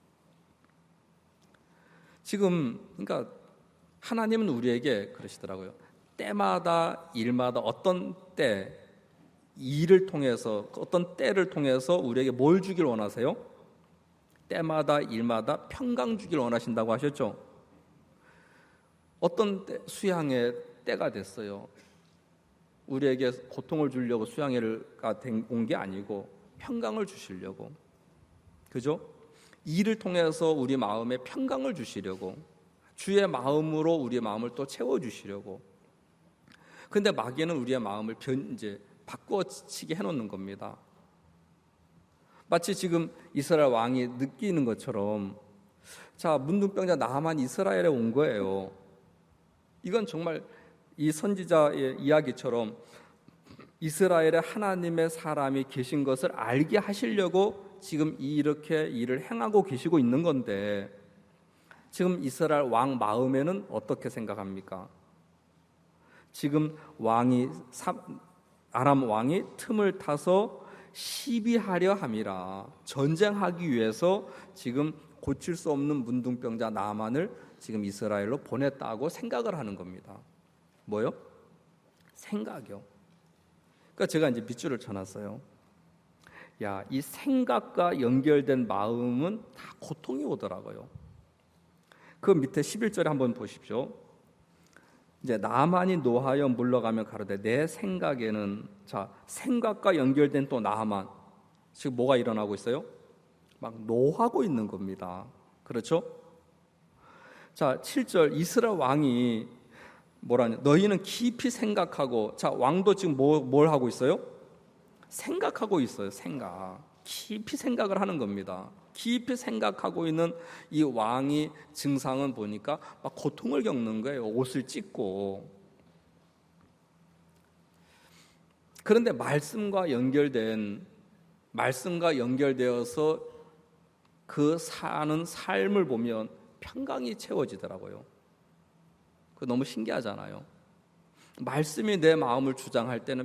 지금 그러니까 하나님은 우리에게 그러시더라고요. 때마다 일마다 어떤 때 일을 통해서 어떤 때를 통해서 우리에게 뭘 주길 원하세요? 때마다 일마다 평강 주길 원하신다고 하셨죠? 어떤 때, 수양의 때가 됐어요. 우리에게 고통을 주려고 수양회가 온 게 아니고 평강을 주시려고. 그죠? 일을 통해서 우리 마음에 평강을 주시려고, 주의 마음으로 우리의 마음을 또 채워주시려고. 근데 마귀는 우리의 마음을 이제 바꿔치게 해놓는 겁니다. 마치 지금 이스라엘 왕이 느끼는 것처럼, 자, 문둥병자 나만 이스라엘에 온 거예요. 이건 정말 이 선지자의 이야기처럼 이스라엘에 하나님의 사람이 계신 것을 알게 하시려고 지금 이렇게 일을 행하고 계시고 있는 건데, 지금 이스라엘 왕 마음에는 어떻게 생각합니까? 지금 아람 왕이 틈을 타서 시비하려 함이라, 전쟁하기 위해서 지금 고칠 수 없는 문둥병자 나만을 지금 이스라엘로 보냈다고 생각을 하는 겁니다. 뭐요? 생각이요. 그러니까 제가 이제 밑줄을 쳐놨어요. 야, 이 생각과 연결된 마음은 다 고통이 오더라고요. 그 밑에 11절에 한번 보십시오. 이제 나만이 노하여 물러가며 가로되 내 생각에는, 자, 생각과 연결된 또 나만, 지금 뭐가 일어나고 있어요? 막 노하고 있는 겁니다. 그렇죠? 자, 7절 이스라엘 왕이 뭐라냐? 너희는 깊이 생각하고. 자, 왕도 지금 뭘 하고 있어요? 생각하고 있어요. 깊이 생각을 하는 겁니다. 깊이 생각하고 있는 이 왕이 증상은 보니까 막 고통을 겪는 거예요. 옷을 찢고. 그런데 말씀과 연결되어서 그 사는 삶을 보면 평강이 채워지더라고요. 그 너무 신기하잖아요. 말씀이 내 마음을 주장할 때는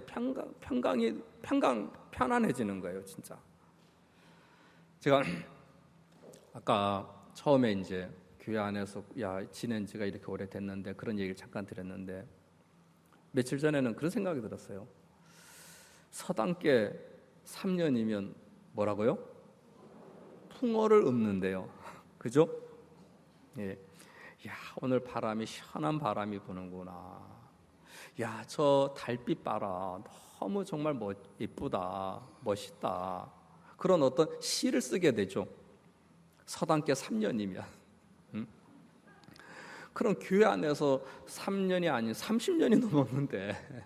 편안해지는 거예요, 진짜. 제가 아까 처음에 이제 교회 안에서 지낸 지가 이렇게 오래됐는데 그런 얘기를 잠깐 드렸는데, 며칠 전에는 그런 생각이 들었어요. 서당계 3년이면 뭐라고요? 풍어를 읊는데요. 그죠? 예. 오늘 시원한 바람이 부는구나. 저 달빛 봐라. 너무 정말 예쁘다. 멋있다. 그런 어떤 시를 쓰게 되죠. 서당계 3년이면. 그럼 교회 안에서 3년이 아닌 30년이 넘었는데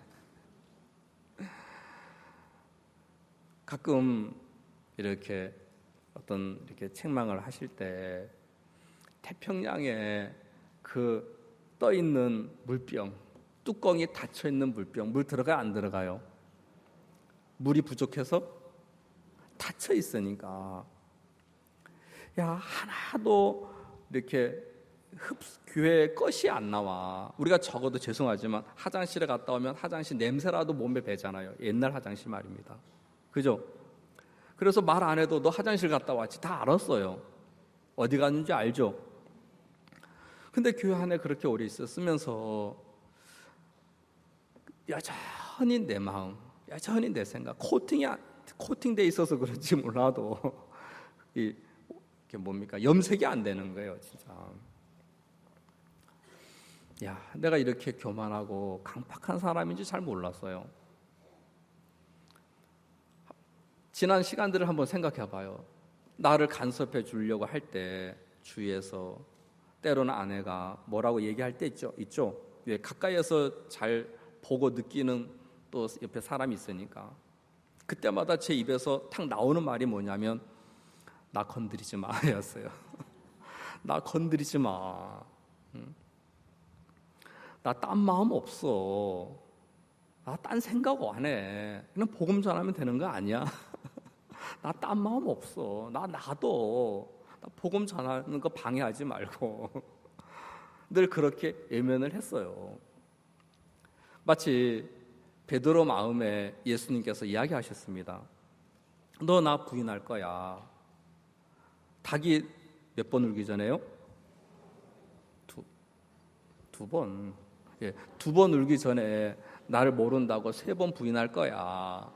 가끔 이렇게 책망을 하실 때 태평양에 그 떠 있는 물병, 뚜껑이 닫혀 있는 물병, 물 들어가요, 안 들어가요? 물이 부족해서 닫혀 있으니까 하나도 이렇게 교회에 것이 안 나와. 우리가 적어도 죄송하지만 화장실에 갔다 오면 화장실 냄새라도 몸에 배잖아요. 옛날 화장실 말입니다. 그죠? 그래서 말 안 해도 너 화장실 갔다 왔지 다 알았어요. 어디 갔는지 알죠? 근데 교회 안에 그렇게 오래 있었으면서 여전히 내 마음, 여전히 내 생각, 코팅돼 있어서 그런지 몰라도 이게 염색이 안 되는 거예요, 진짜. 내가 이렇게 교만하고 강팍한 사람인지 잘 몰랐어요. 지난 시간들을 한번 생각해 봐요. 나를 간섭해 주려고 할 때 주위에서 때로는 아내가 뭐라고 얘기할 때 있죠? 왜 가까이에서 잘 보고 느끼는 또 옆에 사람이 있으니까 그때마다 제 입에서 탁 나오는 말이 뭐냐면 나 건드리지 마 였어요. 나 건드리지 마. 나 딴 마음 없어. 나 딴 생각 안 해. 그냥 복음 전하면 되는 거 아니야? 나 딴 마음 없어. 놔둬. 나 복음 전하는 거 방해하지 말고. 늘 그렇게 외면을 했어요. 마치 베드로 마음에 예수님께서 이야기하셨습니다. 너 나 부인할 거야. 닭이 몇 번 울기 전에요? 두 번. 두 번 울기 전에 나를 모른다고 3번 부인할 거야.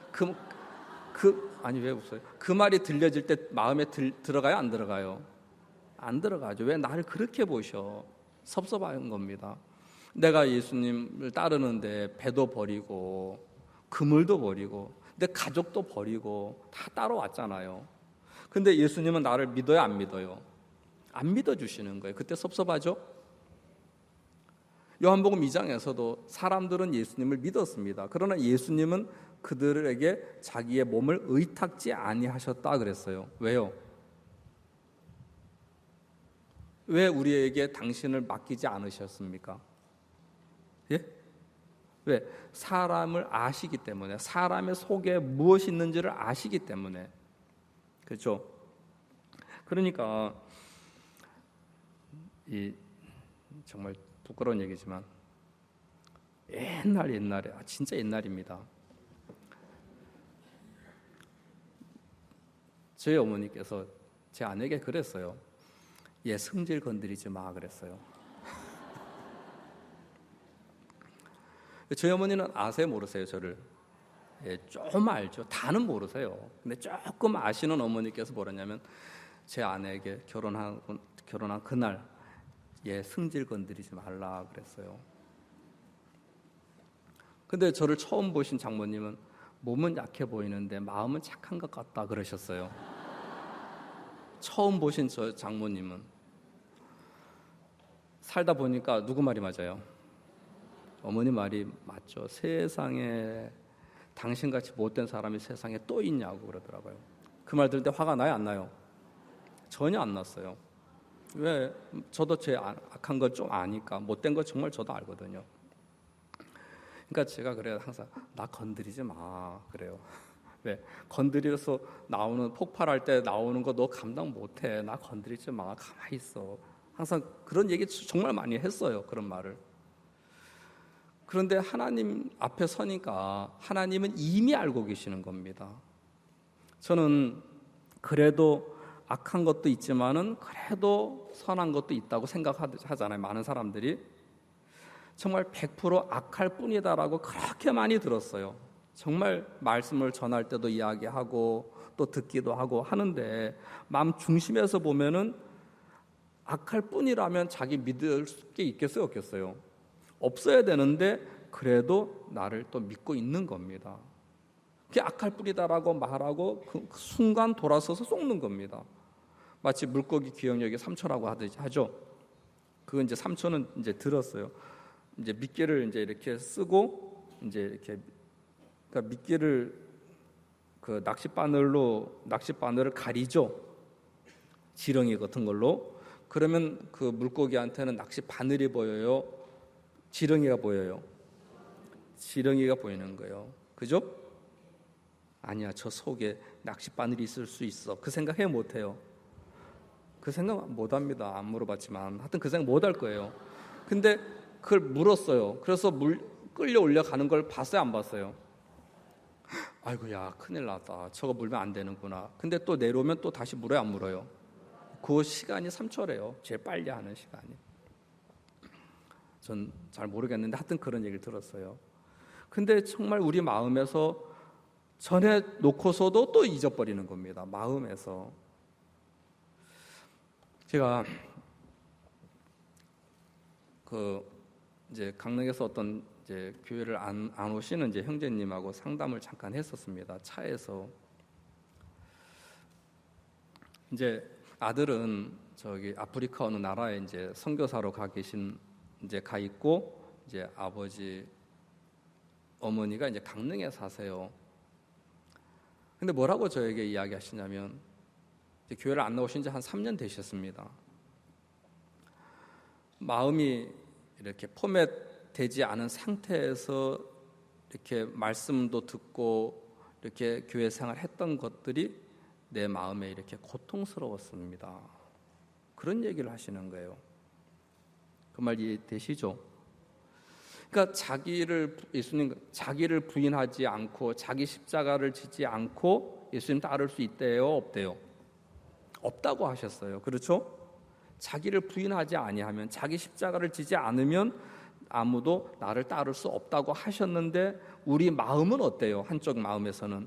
아니 왜 웃어요? 그 말이 들려질 때 마음에 들어가요? 안 들어가요? 안 들어가죠. 왜 나를 그렇게 보셔? 섭섭한 겁니다. 내가 예수님을 따르는데 배도 버리고 그물도 버리고 내 가족도 버리고 다 따라왔잖아요. 근데 예수님은 나를 믿어요? 안 믿어요? 안 믿어주시는 거예요. 그때 섭섭하죠? 요한복음 2장에서도 사람들은 예수님을 믿었습니다. 그러나 예수님은 그들에게 자기의 몸을 의탁지 아니하셨다 그랬어요. 왜요? 왜 우리에게 당신을 맡기지 않으셨습니까? 예? 왜? 사람을 아시기 때문에, 사람의 속에 무엇이 있는지를 아시기 때문에. 그렇죠? 그러니까 정말 부끄러운 얘기지만 옛날에 진짜 옛날입니다. 저희 어머니께서 제 아내에게 그랬어요. 얘 성질 건드리지 마 그랬어요. 저희 어머니는 아세요 모르세요 저를? 좀 알죠. 다는 모르세요. 근데 조금 아시는 어머니께서 뭐랬냐면 제 아내에게 결혼한 그날 얘 성질 건드리지 말라 그랬어요. 근데 저를 처음 보신 장모님은 몸은 약해 보이는데 마음은 착한 것 같다 그러셨어요. 처음 보신 저 장모님은. 살다 보니까 누구 말이 맞아요? 어머니 말이 맞죠. 세상에 당신같이 못된 사람이 세상에 또 있냐고 그러더라고요. 그 말 들을 때 화가 나요? 안 나요? 전혀 안 났어요. 왜? 저도 제 악한 걸 좀 아니까. 못된 거 정말 저도 알거든요. 그러니까 제가 그래요. 항상 나 건드리지 마 그래요. 왜? 건드려서 나오는 폭발할 때 나오는 거 너 감당 못해. 나 건드리지 마. 가만히 있어. 항상 그런 얘기 정말 많이 했어요. 그런 말을. 그런데 하나님 앞에 서니까 하나님은 이미 알고 계시는 겁니다. 저는 그래도 악한 것도 있지만은 그래도 선한 것도 있다고 생각하잖아요. 많은 사람들이. 정말 100% 악할 뿐이다라고 그렇게 많이 들었어요. 정말 말씀을 전할 때도 이야기하고 또 듣기도 하고 하는데 마음 중심에서 보면은 악할 뿐이라면 자기 믿을 게 있겠어요, 없겠어요? 없어야 되는데 그래도 나를 또 믿고 있는 겁니다. 그게 악할 뿐이다라고 말하고 그 순간 돌아서서 쏟는 겁니다. 마치 물고기 기억력이 3초라고 하죠. 그 이제 3초는 이제 들었어요. 이제 미끼를 이제 이렇게 쓰고 이제 이렇게 그러니까 미끼를 그 낚싯바늘을 가리죠. 지렁이 같은 걸로. 그러면 그 물고기한테는 낚싯바늘이 보여요. 지렁이가 보여요. 지렁이가 보이는 거예요. 그죠? 아니야, 저 속에 낚싯바늘이 있을 수 있어. 그 생각 못해요. 그 생각 못합니다. 안 물어봤지만 하여튼 그 생각 못할 거예요. 근데 그걸 물었어요. 그래서 끌려 올려가는 걸 봤어요, 안 봤어요? 아이고, 야, 큰일 났다. 저거 물면 안 되는구나. 근데 또 내려오면 또 다시 물어요, 안 물어요? 그 시간이 3초래요. 제일 빨리 하는 시간이. 전 잘 모르겠는데 하여튼 그런 얘기를 들었어요. 근데 정말 우리 마음에서 전해 놓고서도 또 잊어버리는 겁니다. 마음에서. 제가 이제 강릉에서 어떤 이제 교회를 안 오시는 이제 형제님하고 상담을 잠깐 했었습니다. 차에서. 이제 아들은 저기 아프리카 어느 나라에 이제 선교사로 가 있고 이제 아버지 어머니가 이제 강릉에 사세요. 근데 뭐라고 저에게 이야기하시냐면 이제 교회를 안 나오신 지 한 3년 마음이 이렇게 포맷되지 않은 상태에서 이렇게 말씀도 듣고 이렇게 교회 생활했던 것들이 내 마음에 이렇게 고통스러웠습니다. 그런 얘기를 하시는 거예요. 그 말 이해되시죠? 그러니까 자기를 부인하지 않고 자기 십자가를 지지 않고 예수님 따를 수 있대요, 없대요? 없다고 하셨어요. 그렇죠? 자기를 부인하지 아니하면, 자기 십자가를 지지 않으면 아무도 나를 따를 수 없다고 하셨는데 우리 마음은 어때요? 한쪽 마음에서는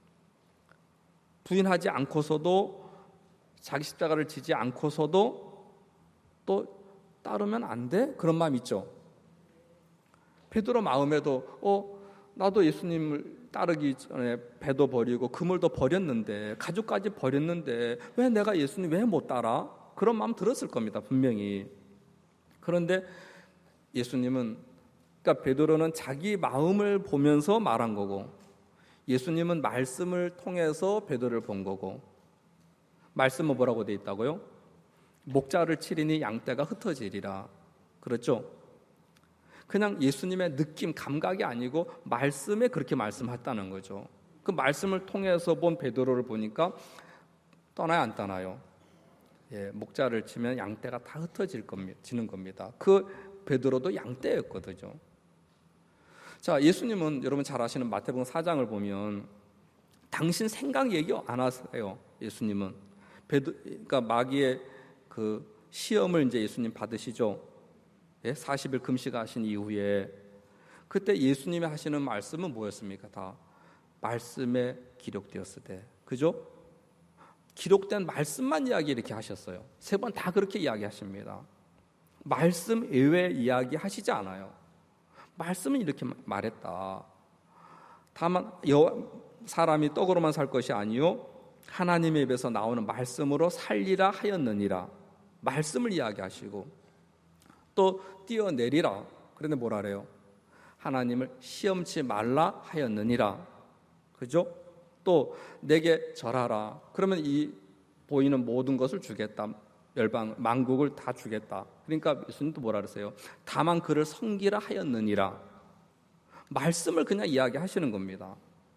부인하지 않고서도, 자기 십자가를 지지 않고서도 또 따르면 안 돼? 그런 마음 있죠. 베드로 마음에도 나도 예수님을 따르기 전에 배도 버리고 그물도 버렸는데, 가족까지 버렸는데 왜 내가 예수님 왜 못 따라? 그런 마음 들었을 겁니다, 분명히. 그런데 예수님은, 그러니까 베드로는 자기 마음을 보면서 말한 거고, 예수님은 말씀을 통해서 베드로를 본 거고, 말씀은 뭐라고 돼 있다고요? 목자를 치리니 양떼가 흩어지리라. 그렇죠? 그냥 예수님의 느낌, 감각이 아니고 말씀에 그렇게 말씀했다는 거죠. 그 말씀을 통해서 본 베드로를 보니까 떠나요, 안 떠나요? 예, 목자를 치면 양떼가 다 흩어지는 겁니다. 그 베드로도 양떼였거든요. 자, 예수님은 여러분 잘 아시는 마태복음 4장을 보면 당신 생각 얘기 안 하세요. 예수님은 그러니까 마귀의 그 시험을 이제 예수님 받으시죠. 40일 금식하신 이후에 그때 예수님이 하시는 말씀은 뭐였습니까? 다 말씀에 기록되었을 때, 그죠? 기록된 말씀만 이야기 이렇게 하셨어요. 3번 다 그렇게 이야기하십니다. 말씀 외에 이야기하시지 않아요. 말씀은 이렇게 말했다. 다만 사람이 떡으로만 살 것이 아니요 하나님의 입에서 나오는 말씀으로 살리라 하였느니라. 말씀을 이야기하시고 또 뛰어내리라. 그런데 뭐라 그래요? 하나님을 시험치 말라 하였느니라. 그죠? 또 내게 절하라. 그러면 이 보이는 모든 것을 주겠다. 열방 만국을 다 주겠다. 그러니까 예수님도 뭐라 그랬어요? 다만 그를 섬기라 하였느니라. 말씀을 그냥 이야기하시는 겁니다.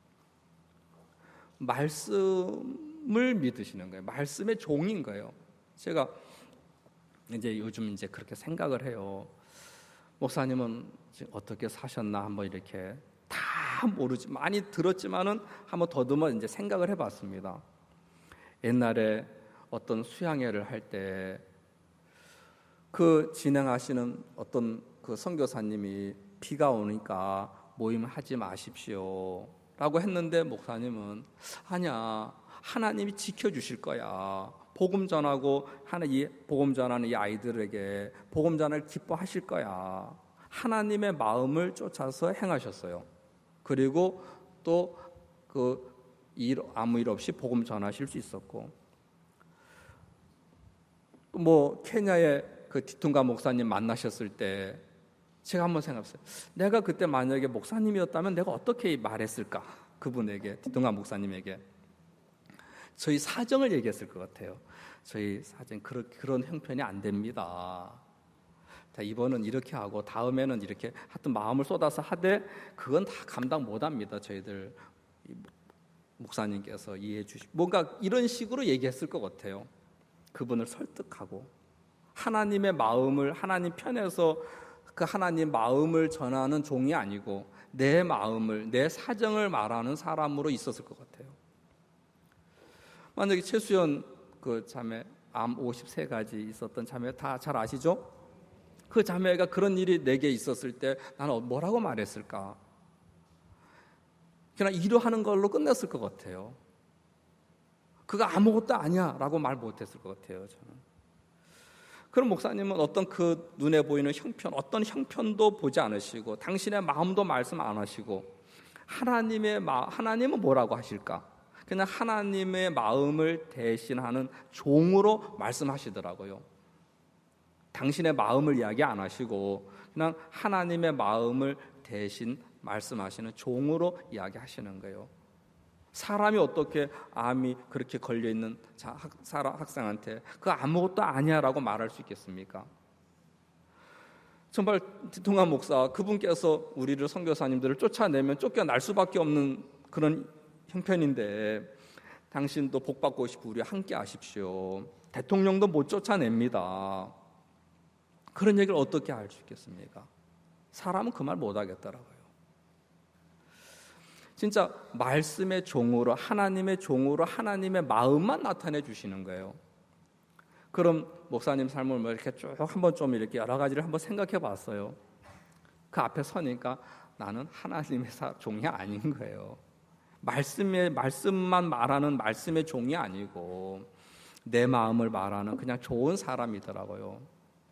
말씀을 믿으시는 거예요. 말씀의 종인 거예요. 제가 이제 요즘 이제 그렇게 생각을 해요. 목사님은 지금 어떻게 사셨나 한번 이렇게 다 모르지 많이 들었지만은 한번 더듬어 이제 생각을 해봤습니다. 옛날에 어떤 수양회를 할 때 그 진행하시는 어떤 그 선교사님이 비가 오니까 모임을 하지 마십시오 라고 했는데 목사님은 아니야, 하나님이 지켜주실 거야. 복음 전하고 이 복음 전하는 이 아이들에게 복음 전을 기뻐하실 거야. 하나님의 마음을 쫓아서 행하셨어요. 그리고 또 그 아무 일 없이 복음 전하실 수 있었고, 뭐 케냐의 그 디퉁가 목사님 만나셨을 때 제가 한번 생각했어요. 내가 그때 만약에 목사님이었다면 내가 어떻게 말했을까? 그분에게, 디퉁가 목사님에게 저희 사정을 얘기했을 것 같아요. 저희 사정 그런 형편이 안 됩니다. 자, 이번은 이렇게 하고 다음에는 이렇게 하여튼 마음을 쏟아서 하되 그건 다 감당 못합니다. 저희들 목사님께서 이해해 주시고 뭔가 이런 식으로 얘기했을 것 같아요. 그분을 설득하고 하나님의 마음을 하나님 편에서 그 하나님 마음을 전하는 종이 아니고 내 마음을 내 사정을 말하는 사람으로 있었을 것 같아요. 만약에 최수연 그 자매 암 53가지 있었던 자매 다 잘 아시죠? 그 자매가 그런 일이 내게 있었을 때 나는 뭐라고 말했을까? 그냥 위로하는 걸로 끝냈을 것 같아요. 그거 아무것도 아니야 라고 말 못했을 것 같아요. 저는. 그럼 목사님은 어떤 그 눈에 보이는 형편, 어떤 형편도 보지 않으시고 당신의 마음도 말씀 안 하시고 하나님은 뭐라고 하실까? 그냥 하나님의 마음을 대신하는 종으로 말씀하시더라고요. 당신의 마음을 이야기 안 하시고 그냥 하나님의 마음을 대신 말씀하시는 종으로 이야기하시는 거예요. 사람이 어떻게 암이 그렇게 걸려있는 학생한테 그거 아무것도 아니야 라고 말할 수 있겠습니까? 정말 디퉁가 목사 그분께서 우리를 선교사님들을 쫓아내면 쫓겨날 수밖에 없는 그런 형편인데 당신도 복받고 싶고 우리 함께 하십시오. 대통령도 못 쫓아냅니다. 그런 얘기를 어떻게 할 수 있겠습니까? 사람은 그 말 못하겠더라고요. 진짜 말씀의 종으로 하나님의 종으로 하나님의 마음만 나타내 주시는 거예요. 그럼 목사님 삶을 뭐 이렇게 쭉 한번 좀 이렇게 여러 가지를 한번 생각해 봤어요. 그 앞에 서니까 나는 하나님의 종이 아닌 거예요. 말씀만 말하는 말씀의 종이 아니고 내 마음을 말하는 그냥 좋은 사람이더라고요.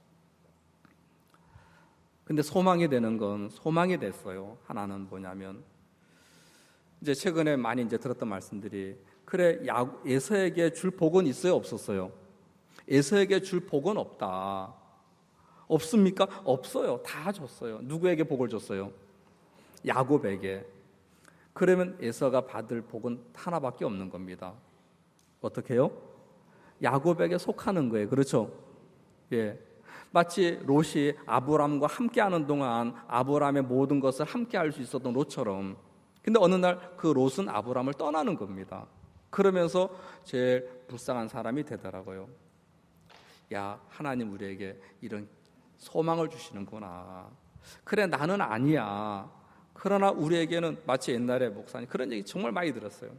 근데 소망이 되는 건 소망이 됐어요. 하나는 뭐냐면 이제 최근에 많이 이제 들었던 말씀들이 그래 에서에게 줄 복은 있어요, 없었어요? 에서에게 줄 복은 없다. 없습니까? 없어요. 다 줬어요. 누구에게 복을 줬어요? 야곱에게. 그러면 에서가 받을 복은 하나밖에 없는 겁니다. 어떻게 해요? 야곱에게 속하는 거예요. 그렇죠? 예. 마치 롯이 아브람과 함께하는 동안 아브람의 모든 것을 함께할 수 있었던 롯처럼. 근데 어느 날 그 롯은 아브람을 떠나는 겁니다. 그러면서 제일 불쌍한 사람이 되더라고요. 야, 하나님 우리에게 이런 소망을 주시는구나. 그래, 나는 아니야. 그러나 우리에게는 마치 옛날에 목사님 그런 얘기 정말 많이 들었어요.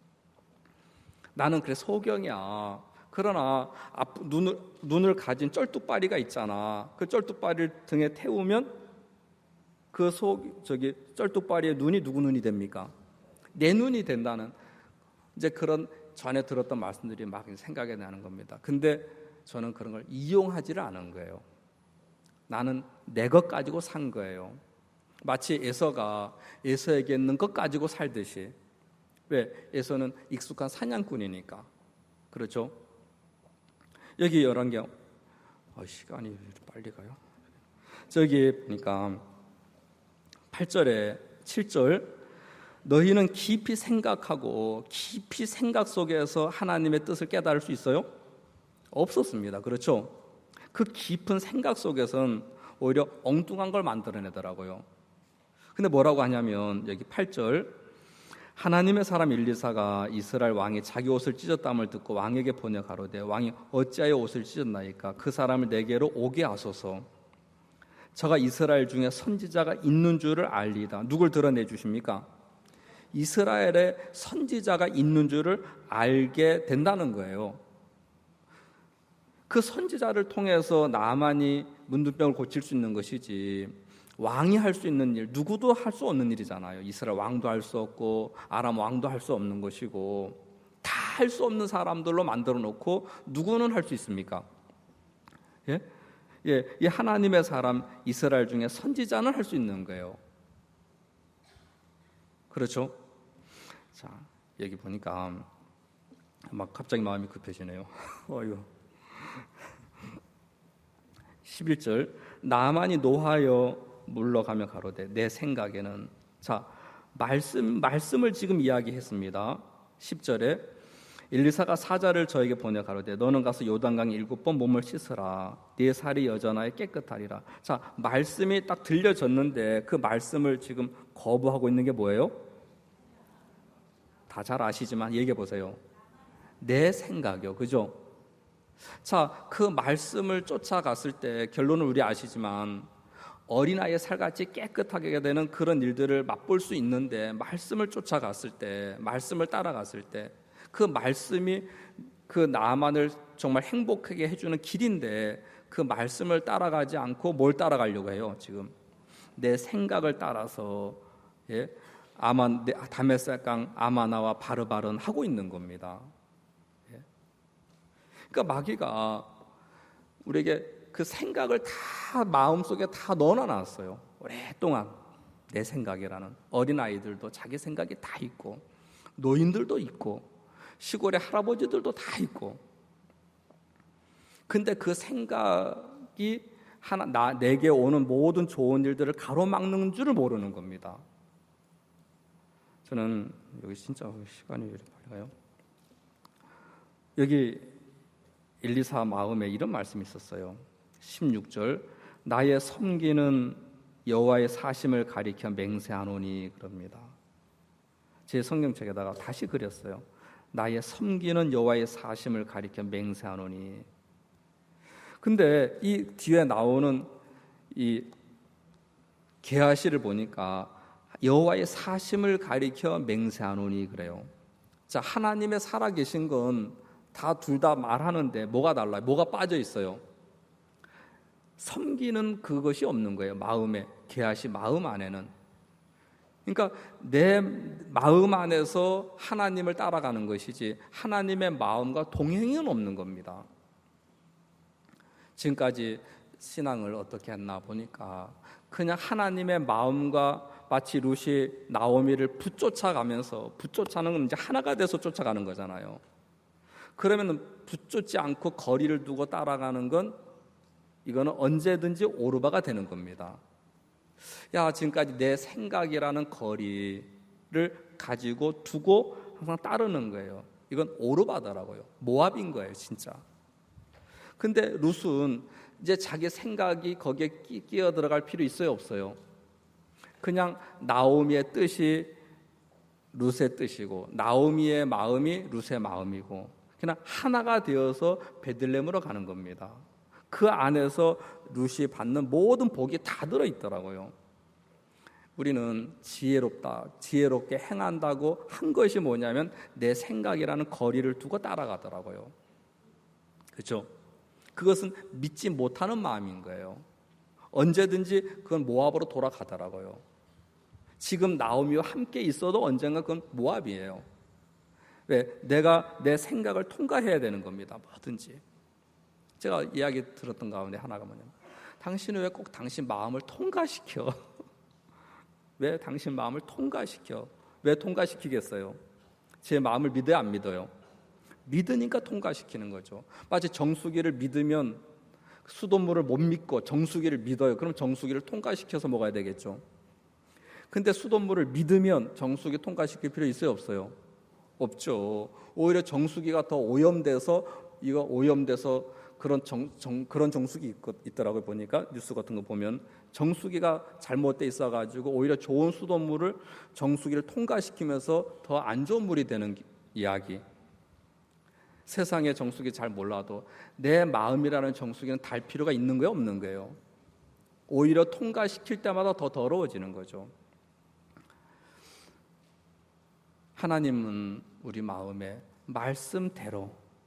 나는 그래 소경이야. 그러나 눈을 가진 쩔뚝바리가 있잖아. 그 쩔뚝바리를 등에 태우면 그 쩔뚝바리의 눈이 누구 눈이 됩니까? 내 눈이 된다는 이제 그런 전에 들었던 말씀들이 막 생각이 나는 겁니다. 근데 저는 그런 걸 이용하지를 않은 거예요. 나는 내 것 가지고 산 거예요. 마치 에서에게 있는 것 가지고 살듯이. 왜? 에서는 익숙한 사냥꾼이니까. 그렇죠? 여기 11개. 시간이 빨리 가요. 저기 보니까 8절에 7절 너희는 깊이 생각하고 깊이 생각 속에서 하나님의 뜻을 깨달을 수 있어요? 없었습니다. 그렇죠? 그 깊은 생각 속에서는 오히려 엉뚱한 걸 만들어내더라고요. 근데 뭐라고 하냐면 여기 8절 하나님의 사람 엘리사가 이스라엘 왕이 자기 옷을 찢었다함을 듣고 왕에게 보내 가로되 왕이 어찌하여 옷을 찢었나이까 그 사람을 내게로 오게 하소서. 저가 이스라엘 중에 선지자가 있는 줄을 알리다. 누굴 드러내 주십니까? 이스라엘에 선지자가 있는 줄을 알게 된다는 거예요. 그 선지자를 통해서 나만이 문둥병을 고칠 수 있는 것이지 왕이 할 수 있는 일, 누구도 할 수 없는 일이잖아요. 이스라엘 왕도 할 수 없고 아람 왕도 할 수 없는 것이고 다 할 수 없는 사람들로 만들어 놓고 누구는 할 수 있습니까? 예? 이 하나님의 사람 이스라엘 중에 선지자는 할 수 있는 거예요. 그렇죠? 자, 여기 보니까 막 갑자기 마음이 급해지네요. 어이구. 11절 나만이 노하여 물러가며 가로되 내 생각에는 자 말씀을 지금 이야기했습니다. 10절에 엘리사가 사자를 저에게 보내 가로되 너는 가서 요단강에 7번 몸을 씻으라 네 살이 여전하여 깨끗하리라. 자 말씀이 딱 들려졌는데 그 말씀을 지금 거부하고 있는 게 뭐예요? 다 잘 아시지만 얘기해 보세요. 내 생각이요, 그죠? 자, 그 말씀을 쫓아갔을 때 결론은 우리 아시지만 어린아이의 살같이 깨끗하게 되는 그런 일들을 맛볼 수 있는데 말씀을 쫓아갔을 때, 말씀을 따라갔을 때 그 말씀이 그 나만을 정말 행복하게 해주는 길인데 그 말씀을 따라가지 않고 뭘 따라가려고 해요? 지금 내 생각을 따라서 다메섹강 아마나와 바르바른 하고 있는 겁니다. 그러니까 마귀가 우리에게 그 생각을 다 마음속에 다 넣어놨어요. 오랫동안 내 생각이라는. 어린아이들도 자기 생각이 다 있고 노인들도 있고 시골의 할아버지들도 다 있고 근데 그 생각이 내게 오는 모든 좋은 일들을 가로막는 줄을 모르는 겁니다. 저는 여기 진짜 시간이 왜 이렇게 빨리 가요? 여기 엘리사 마음에 이런 말씀이 있었어요. 16절 나의 섬기는 여호와의 사심을 가리켜 맹세하노니 그럽니다. 제 성경책에다가 다시 그렸어요. 나의 섬기는 여호와의 사심을 가리켜 맹세하노니. 근데 이 뒤에 나오는 이 게하시를 보니까 여호와의 사심을 가리켜 맹세하노니 그래요. 자, 하나님의 살아계신 건 다 둘 다 말하는데 뭐가 달라요? 뭐가 빠져 있어요? 섬기는 그것이 없는 거예요. 마음에, 게하시 마음 안에는. 그러니까 내 마음 안에서 하나님을 따라가는 것이지 하나님의 마음과 동행은 없는 겁니다. 지금까지 신앙을 어떻게 했나 보니까 그냥 하나님의 마음과 마치 룻이 나오미를 붙쫓아가는 건 이제 하나가 돼서 쫓아가는 거잖아요. 그러면 붙쫓지 않고 거리를 두고 따라가는 건 이거는 언제든지 오르바가 되는 겁니다. 지금까지 내 생각이라는 거리를 가지고 두고 항상 따르는 거예요. 이건 오르바더라고요. 모압인 거예요, 진짜. 근데 룻은 이제 자기 생각이 거기에 끼어 들어갈 필요 있어요, 없어요? 그냥 나오미의 뜻이 룻의 뜻이고 나오미의 마음이 룻의 마음이고 그냥 하나가 되어서 베들레헴으로 가는 겁니다. 그 안에서 룻이 받는 모든 복이 다 들어있더라고요. 우리는 지혜롭게 행한다고 한 것이 뭐냐면 내 생각이라는 거리를 두고 따라가더라고요. 그렇죠? 그것은 믿지 못하는 마음인 거예요. 언제든지 그건 모압으로 돌아가더라고요. 지금 나오미와 함께 있어도 언젠가 그건 모압이에요. 왜? 내가 내 생각을 통과해야 되는 겁니다. 뭐든지. 제가 이야기 들었던 가운데 하나가 뭐냐면 당신은 왜 꼭 당신 마음을 통과시켜? 왜 당신 마음을 통과시켜? 왜 통과시키겠어요? 제 마음을 믿어야 안 믿어요? 믿으니까 통과시키는 거죠. 마치 정수기를 믿으면 수돗물을 못 믿고 정수기를 믿어요. 그럼 정수기를 통과시켜서 먹어야 되겠죠. 근데 수돗물을 믿으면 정수기 통과시킬 필요 있어요, 없어요? 없죠. 오히려 정수기가 더 오염돼서 그런 정수기 있더라고요. 보니까 뉴스 같은 거 보면 정수기가 잘못돼 있어가지고 오히려 좋은 수돗물을 정수기를 통과시키면서 더 안 좋은 물이 되는 이야기. 세상의 정수기 잘 몰라도 내 마음이라는 정수기는 달 필요가 있는 거예요, 없는 거예요? 오히려 통과시킬 때마다 더 더러워지는 거죠. 하나님은 우리 마음에 말씀대로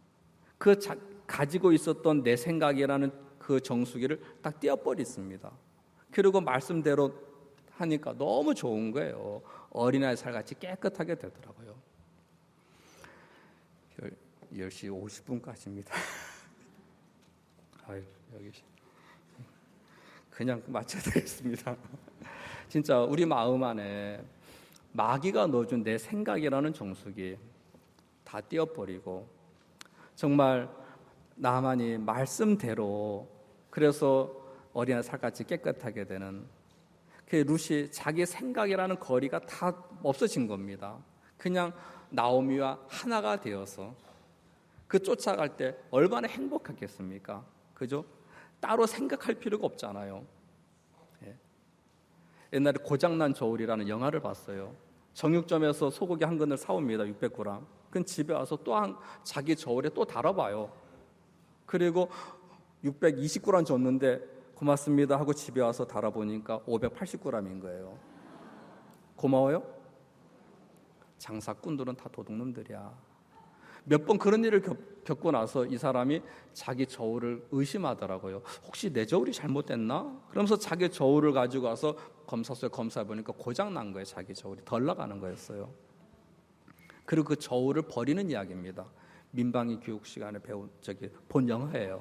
가지고 있었던 내 생각이라는 그 정수기를 딱 떼어버렸습니다. 그리고 말씀대로 하니까 너무 좋은 거예요. 어린아이 살같이 깨끗하게 되더라고요. 10시 50분까지입니다. 아유, 여기 그냥 마쳐야 되겠습니다. 진짜 우리 마음 안에 마귀가 넣어준 내 생각이라는 정수기 다 떼어버리고 정말 나만이 말씀대로 그래서 어린아이 살같이 깨끗하게 되는 그 룻이 자기 생각이라는 거리가 다 없어진 겁니다. 그냥 나오미와 하나가 되어서 그 쫓아갈 때 얼마나 행복하겠습니까? 그죠? 따로 생각할 필요가 없잖아요. 예. 옛날에 고장난 저울이라는 영화를 봤어요. 정육점에서 소고기 한 근을 사옵니다. 600g. 그건 집에 와서 또 자기 저울에 또 달아봐요. 그리고 620g 줬는데 고맙습니다 하고 집에 와서 달아보니까 580g인 거예요. 고마워요? 장사꾼들은 다 도둑놈들이야. 몇 번 그런 일을 겪고 나서 이 사람이 자기 저울을 의심하더라고요. 혹시 내 저울이 잘못됐나? 그러면서 자기 저울을 가지고 와서 검사소에 검사해보니까 고장난 거예요. 자기 저울이 덜 나가는 거였어요. 그리고 그 저울을 버리는 이야기입니다. 민방위 교육 시간에 본 영화예요.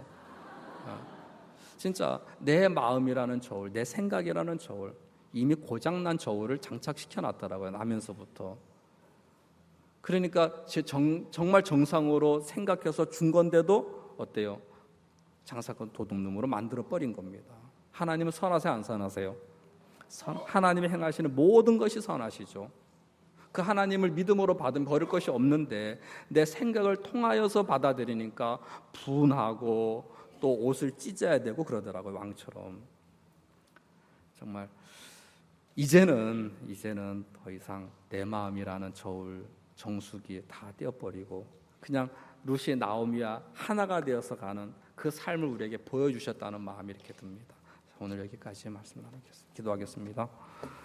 진짜 내 마음이라는 저울, 내 생각이라는 저울, 이미 고장난 저울을 장착시켜 놨더라고요. 나면서부터. 그러니까 정말 정상으로 생각해서 준 건데도 어때요? 장사꾼 도둑놈으로 만들어버린 겁니다. 하나님은 선하세요, 안 선하세요? 하나님이 행하시는 모든 것이 선하시죠. 그 하나님을 믿음으로 받으면 버릴 것이 없는데 내 생각을 통하여서 받아들이니까 분하고 또 옷을 찢어야 되고 그러더라고요. 왕처럼. 정말 이제는 더 이상 내 마음이라는 저울 정수기 다 떼어버리고 그냥 룻이 나오미와 하나가 되어서 가는 그 삶을 우리에게 보여주셨다는 마음이 이렇게 듭니다. 오늘 여기까지 말씀 나누겠습니다. 기도하겠습니다.